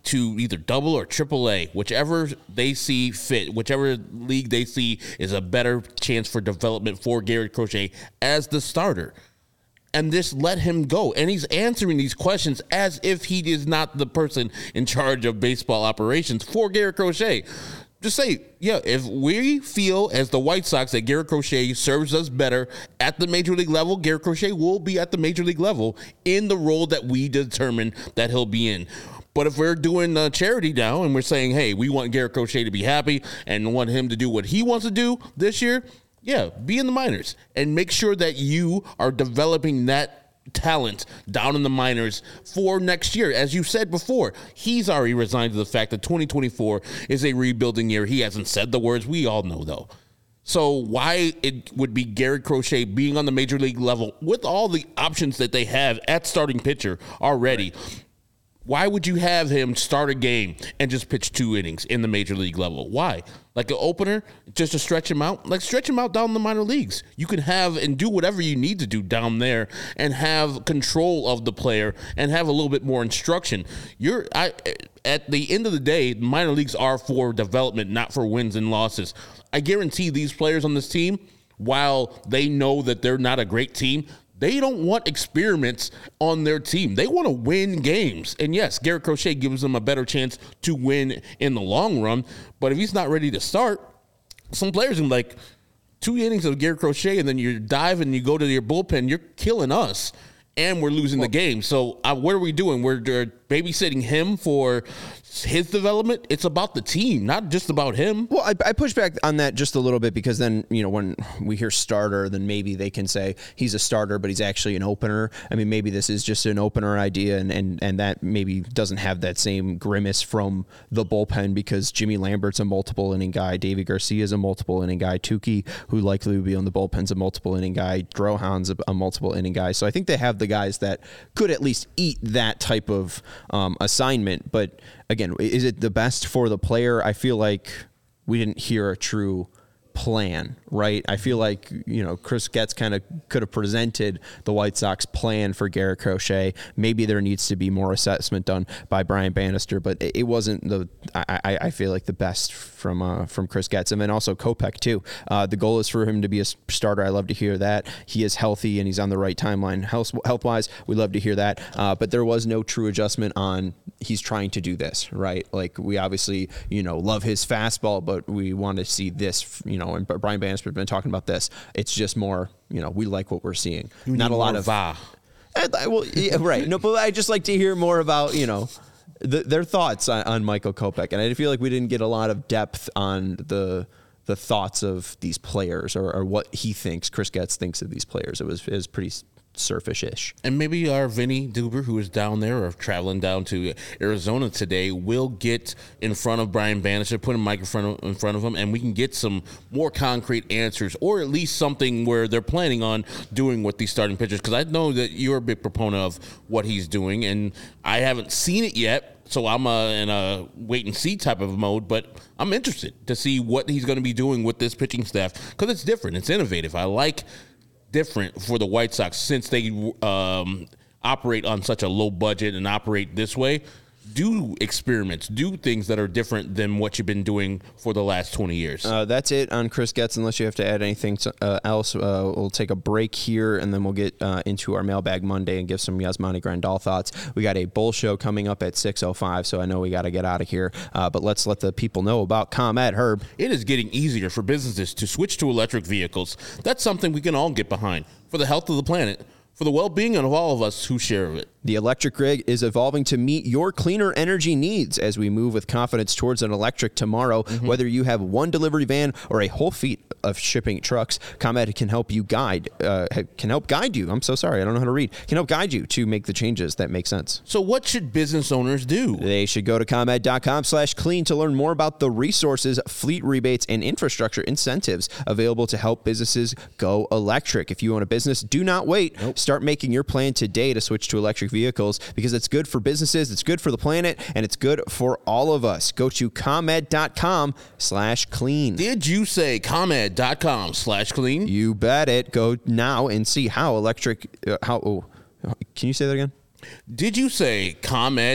to either double or triple A, whichever they see fit, whichever league they see is a better chance for development for Garrett Crochet as the starter. And just let him go. And he's answering these questions as if he is not the person in charge of baseball operations for Garrett Crochet. Just say, yeah, if we feel as the White Sox that Garrett Crochet serves us better at the major league level, Garrett Crochet will be at the major league level in the role that we determine that he'll be in. But if we're doing a charity now and we're saying, hey, we want Garrett Crochet to be happy and want him to do what he wants to do this year, yeah, be in the minors and make sure that you are developing that talent down in the minors for next year. As you said before, he's already resigned to the fact that twenty twenty-four is a rebuilding year. He hasn't said the words. We all know, though. So why it would be Garrett Crochet being on the major league level with all the options that they have at starting pitcher already, right. Why would you have him start a game and just pitch two innings in the major league level? Why? Like an opener, just to stretch him out? Like stretch him out down in the minor leagues. You can have and do whatever you need to do down there and have control of the player and have a little bit more instruction. You're I at the end of the day, minor leagues are for development, not for wins and losses. I guarantee these players on this team, while they know that they're not a great team, they don't want experiments on their team. They want to win games. And yes, Garrett Crochet gives them a better chance to win in the long run. But if he's not ready to start, some players are like, two innings of Garrett Crochet and then you dive and you go to your bullpen, you're killing us. And we're losing well, the game. So uh, what are we doing? We're uh, babysitting him for his development. It's about the team, not just about him. Well, I, I push back on that just a little bit because then, you know, when we hear starter, then maybe they can say he's a starter, but he's actually an opener. I mean, maybe this is just an opener idea, and, and, and that maybe doesn't have that same grimace from the bullpen because Jimmy Lambert's a multiple inning guy. Davey Garcia's a multiple inning guy. Tukey, who likely would be on the bullpen's a multiple inning guy. Drohan's a, a multiple inning guy. So I think they have the guys that could at least eat that type of um, assignment. But again, is it the best for the player? I feel like we didn't hear a true plan, right? I feel like, you know, Chris Getz kind of could have presented the White Sox plan for Garrett Crochet. Maybe there needs to be more assessment done by Brian Bannister, but it wasn't the, I, I feel like the best from uh, from Chris Getz. And then also Kopech too. Uh, the goal is for him to be a starter. I love to hear that. He is healthy and he's on the right timeline health, health-wise. We love to hear that. Uh, but there was no true adjustment on he's trying to do this, right? Like we obviously, you know, love his fastball, but we want to see this, you know, and Brian Bannister has been talking about this. It's just more, you know, we like what we're seeing. You Not a lot of va. I, well, yeah, right. No, but I just like to hear more about, you know, the, their thoughts on, on Michael Kopech, and I feel like we didn't get a lot of depth on the the thoughts of these players or, or what he thinks, Chris Getz thinks of these players. It was it was pretty surface-ish. And maybe our Vinny Duber, who is down there or traveling down to Arizona today, will get in front of Brian Bannister, put a mic in front of, in front of him, and we can get some more concrete answers, or at least something where they're planning on doing with these starting pitchers. Because I know that you're a big proponent of what he's doing, and I haven't seen it yet, so I'm uh, in a wait-and-see type of mode, but I'm interested to see what he's going to be doing with this pitching staff, because it's different. It's innovative. I like different for the White Sox since they um, operate on such a low budget and operate this way. Do experiments, do things that are different than what you've been doing for the last twenty years. Uh, that's it on Chris Getz, unless you have to add anything to, uh, else. Uh, we'll take a break here, and then we'll get uh, into our Mailbag Monday and give some Yasmani Grandal thoughts. We got a bull show coming up at six oh five, so I know we got to get out of here. Uh, but let's let the people know about ComEd. Herb. It is getting easier for businesses to switch to electric vehicles. That's something we can all get behind for the health of the planet, for the well-being of all of us who share it. The electric grid is evolving to meet your cleaner energy needs as we move with confidence towards an electric tomorrow. Mm-hmm. Whether you have one delivery van or a whole fleet of shipping trucks, ComEd can help you guide, uh, can help guide you. I'm so sorry, I don't know how to read. Can help guide you to make the changes that make sense. So what should business owners do? They should go to ComEd.com slash clean to learn more about the resources, fleet rebates, and infrastructure incentives available to help businesses go electric. If you own a business, do not wait. Nope. Start making your plan today to switch to electric vehicles, because it's good for businesses, it's good for the planet, and it's good for all of us. Go to ComEd.com slash clean. Did you say ComEd.com slash clean? You bet it. Go now and see how electric, uh, how, oh, can you say that again? Did you say ComEd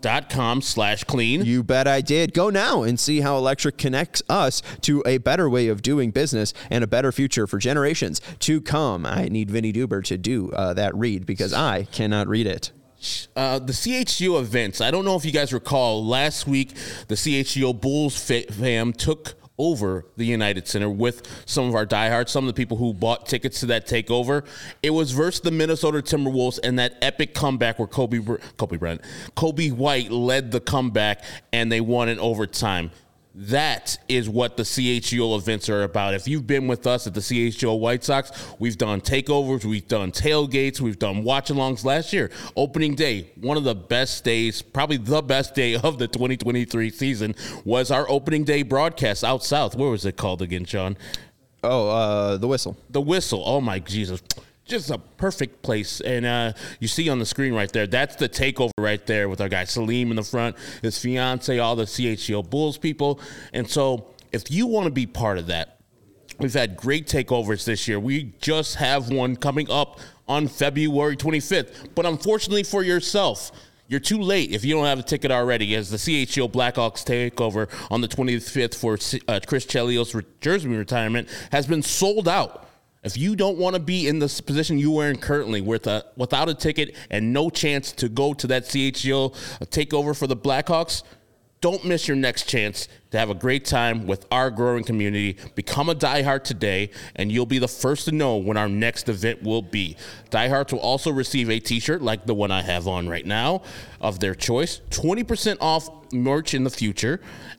dot com slash clean. You bet I did. Go now and see how electric connects us to a better way of doing business and a better future for generations to come. I need Vinny Duber to do uh, that read because I cannot read it. Uh, the C H G O events. I don't know if you guys recall, last week the C H G O Bulls fam took over the United Center with some of our diehards, some of the people who bought tickets to that takeover. It was versus the Minnesota Timberwolves and that epic comeback where Kobe Kobe Bryant, Kobe White led the comeback and they won in overtime. That is what the C H G O events are about. If you've been with us at the C H G O White Sox, we've done takeovers, we've done tailgates, we've done watch-alongs last year. Opening day, one of the best days, probably the best day of the twenty twenty-three season was our opening day broadcast out south. Where was it called again, Sean? Oh, uh, the Whistle. The Whistle. Oh, my Jesus. Just a perfect place. And uh, you see on the screen right there, that's the takeover right there with our guy Salim in the front, his fiance, all the C H G O Bulls people. And so if you want to be part of that, we've had great takeovers this year. We just have one coming up on February twenty-fifth. But unfortunately for yourself, you're too late if you don't have a ticket already, as the C H G O Blackhawks takeover on the twenty-fifth for uh, Chris Chelios' jersey retirement has been sold out. If you don't want to be in this position you are in currently with a, without a ticket and no chance to go to that C H G O takeover for the Blackhawks, don't miss your next chance to have a great time with our growing community. Become a diehard today, and you'll be the first to know when our next event will be. Diehards will also receive a t-shirt like the one I have on right now of their choice, twenty percent off merch in the future,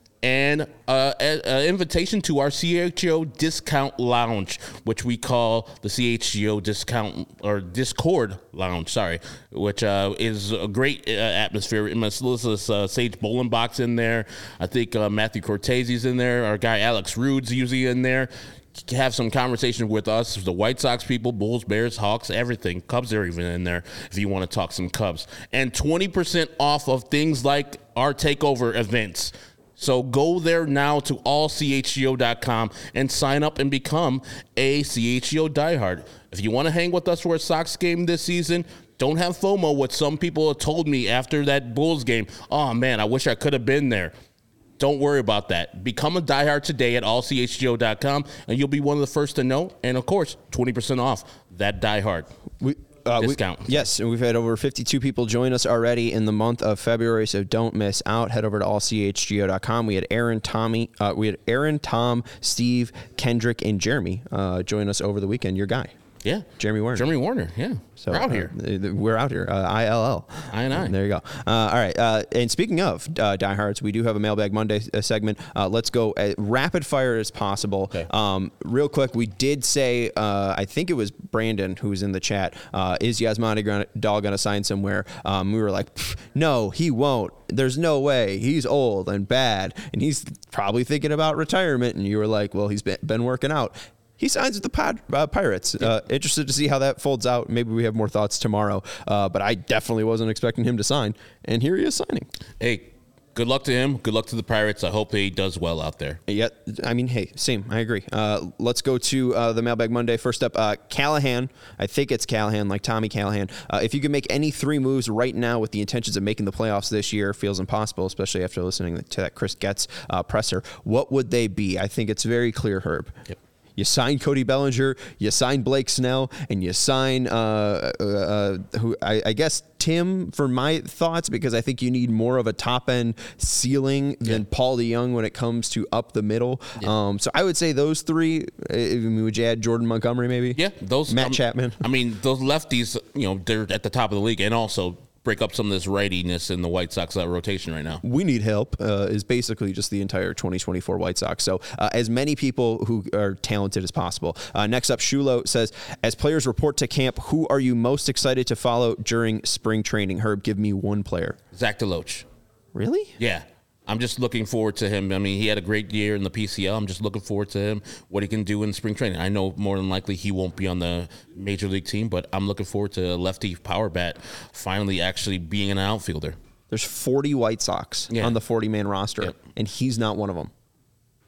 and uh, an invitation to our C H G O Discount Lounge, which we call the C H G O Discount or Discord Lounge, sorry, which uh, is a great uh, atmosphere. Melissa's uh, Sage Bolenbach's in there. I think uh, Matthew Cortese's in there. Our guy Alex Rude's usually in there. Have some conversation with us, the White Sox people, Bulls, Bears, Hawks, everything. Cubs are even in there if you want to talk some Cubs. And twenty percent off of things like our takeover events. So go there now to all C H G O dot com and sign up and become a C H G O diehard. If you want to hang with us for a Sox game this season, don't have FOMO, what some people have told me after that Bulls game. Oh, man, I wish I could have been there. Don't worry about that. Become a diehard today at all C H G O dot com, and you'll be one of the first to know. And, of course, twenty percent off that diehard. We- Uh, discount. We, yes, and we've had over fifty-two people join us already in the month of February, so don't miss out. Head over to all C H G O dot com. We had Aaron, Tommy, uh, we had Aaron, Tom, Steve, Kendrick, and Jeremy uh, join us over the weekend. Your guy. Yeah. Jeremy Warner. Jeremy Warner, yeah. So we're out uh, here. We're out here. Uh, I L L. I and I. There you go. Uh, all right. Uh, and speaking of uh, diehards, we do have a Mailbag Monday uh, segment. Uh, let's go as rapid fire as possible. Okay. Um, real quick, we did say, uh, I think it was Brandon who was in the chat, uh, is Yasmani Dahl going to sign somewhere? Um, we were like, no, he won't. There's no way. He's old and bad, and he's probably thinking about retirement. And you were like, well, he's been, been working out. He signs with the Pod, uh, Pirates. Uh, interested to see how that folds out. Maybe we have more thoughts tomorrow. Uh, but I definitely wasn't expecting him to sign. And here he is signing. Hey, good luck to him. Good luck to the Pirates. I hope he does well out there. Yeah, I mean, hey, same. I agree. Uh, let's go to uh, the Mailbag Monday. First up, uh, Callahan. I think it's Callahan, like Tommy Callahan. Uh, if you could make any three moves right now with the intentions of making the playoffs this year, feels impossible, especially after listening to that Chris Getz uh, presser. What would they be? I think it's very clear, Herb. Yep. You sign Cody Bellinger, you sign Blake Snell, and you sign, uh, uh, uh, who I, I guess, Tim, for my thoughts, because I think you need more of a top-end ceiling yeah. than Paul DeJong when it comes to up the middle. Yeah. Um, so I would say those three. I mean, would you add Jordan Montgomery maybe? Yeah, those Matt um, Chapman. I mean, those lefties, you know, they're at the top of the league, and also break up some of this rightiness in the White Sox uh, rotation right now. We need help uh, is basically just the entire twenty twenty-four White Sox. So uh, as many people who are talented as possible. Uh, next up, Shulo says, as players report to camp, who are you most excited to follow during spring training? Herb, give me one player. Zach DeLoach. Really? Yeah. I'm just looking forward to him. I mean, he had a great year in the P C L. I'm just looking forward to him, what he can do in spring training. I know more than likely he won't be on the major league team, but I'm looking forward to a lefty power bat finally actually being an outfielder. There's forty White Sox yeah. on the forty-man roster, yep. and he's not one of them.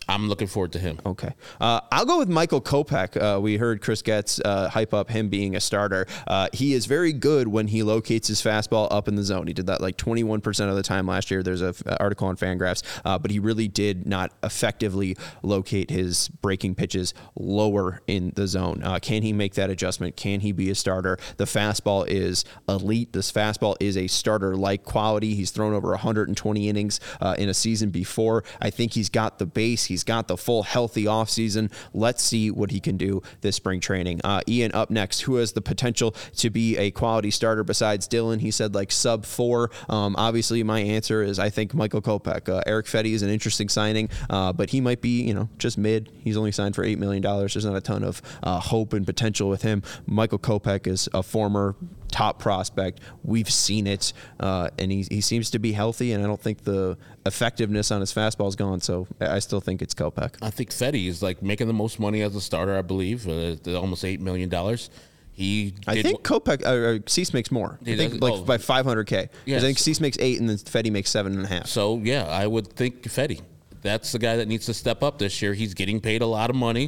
I'm looking forward to him. Okay. Uh, I'll go with Michael Kopech. Uh, we heard Chris Getz uh, hype up him being a starter. Uh, he is very good when he locates his fastball up in the zone. He did that like twenty-one percent of the time last year. There's an article on Fangraphs, uh, but he really did not effectively locate his breaking pitches lower in the zone. Uh, can he make that adjustment? Can he be a starter? The fastball is elite. This fastball is a starter-like quality. He's thrown over one hundred twenty innings uh, in a season before. I think he's got the base. He's got the full healthy offseason. Let's see what he can do this spring training. Uh, Ian, up next, who has the potential to be a quality starter besides Dylan? He said like sub four. Um, obviously, my answer is I think Michael Kopech. Uh, Eric Fetty is an interesting signing, uh, but he might be, you know, just mid. He's only signed for eight million dollars. There's not a ton of uh, hope and potential with him. Michael Kopech is a former top prospect. We've seen it, uh, and he, he seems to be healthy, and I don't think the effectiveness on his fastball is gone, so I still think it's Kopech. I think Fetty is like making the most money as a starter, I believe, uh, almost eight million dollars. He I think Kopech, uh, Cease makes more. I think like oh, by five hundred K. Yes. I think Cease makes eight, and then Fetty makes seven and a half. So, yeah, I would think Fetty. That's the guy that needs to step up this year. He's getting paid a lot of money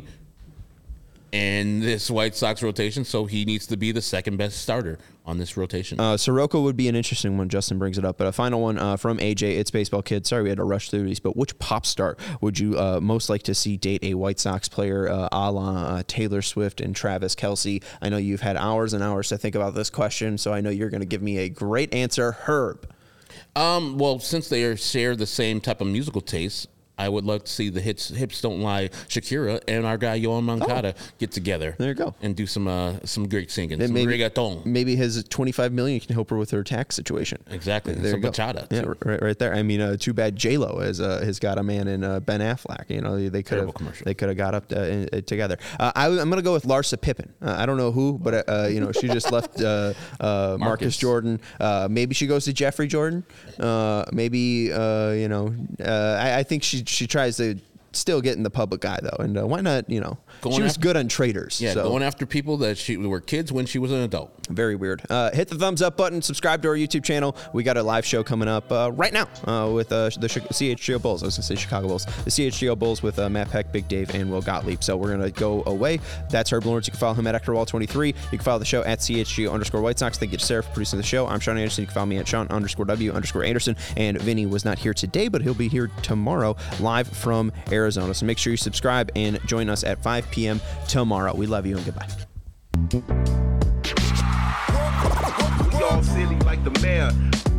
in this White Sox rotation, so he needs to be the second best starter on this rotation. Uh, Soroka would be an interesting one. Justin brings it up. But a final one uh, from A J. It's Baseball Kid. Sorry we had to rush through these, but which pop star would you uh, most like to see date a White Sox player uh, a la uh, Taylor Swift and Travis Kelce? I know you've had hours and hours to think about this question, so I know you're going to give me a great answer. Herb. Um, well, since they are, share the same type of musical taste, I would love to see the hits, Hips Don't Lie, Shakira, and our guy Yohan Moncada oh. get together. There you go. And do some uh, some great singing, and some maybe, reggaeton. Maybe his twenty-five million dollars can help her with her tax situation. Exactly. There some you go. bachata. Yeah, right, right there. I mean, uh, too bad J-Lo has, uh, has got a man in uh, Ben Affleck. You know, they could have they could have got up uh, in, uh, together. Uh, I, I'm going to go with Larsa Pippen. Uh, I don't know who, but uh, you know, she just left uh, uh, Marcus. Marcus Jordan. Uh, maybe she goes to Jeffrey Jordan. Uh, maybe uh, you know, uh, I, I think she she tries to. Still getting the public eye though, and uh, why not? You know, going she was after, good on Traders. Yeah, so. going after people that she were kids when she was an adult. Very weird. Uh, hit the thumbs up button. Subscribe to our YouTube channel. We got a live show coming up uh, right now uh, with uh, the C H G O Bulls. I was gonna say Chicago Bulls. The C H G O Bulls with uh, Matt Peck, Big Dave, and Will Gottlieb. So we're gonna go away. That's Herb Lawrence. You can follow him at Hector Wall twenty-three. You can follow the show at C H G O underscore White Sox. Thank you to Sarah for producing the show. I'm Sean Anderson. You can follow me at Sean underscore W underscore Anderson. And Vinny was not here today, but he'll be here tomorrow live from Arizona. So make sure you subscribe and join us at five p.m. tomorrow. We love you and goodbye. We all silly like the mayor.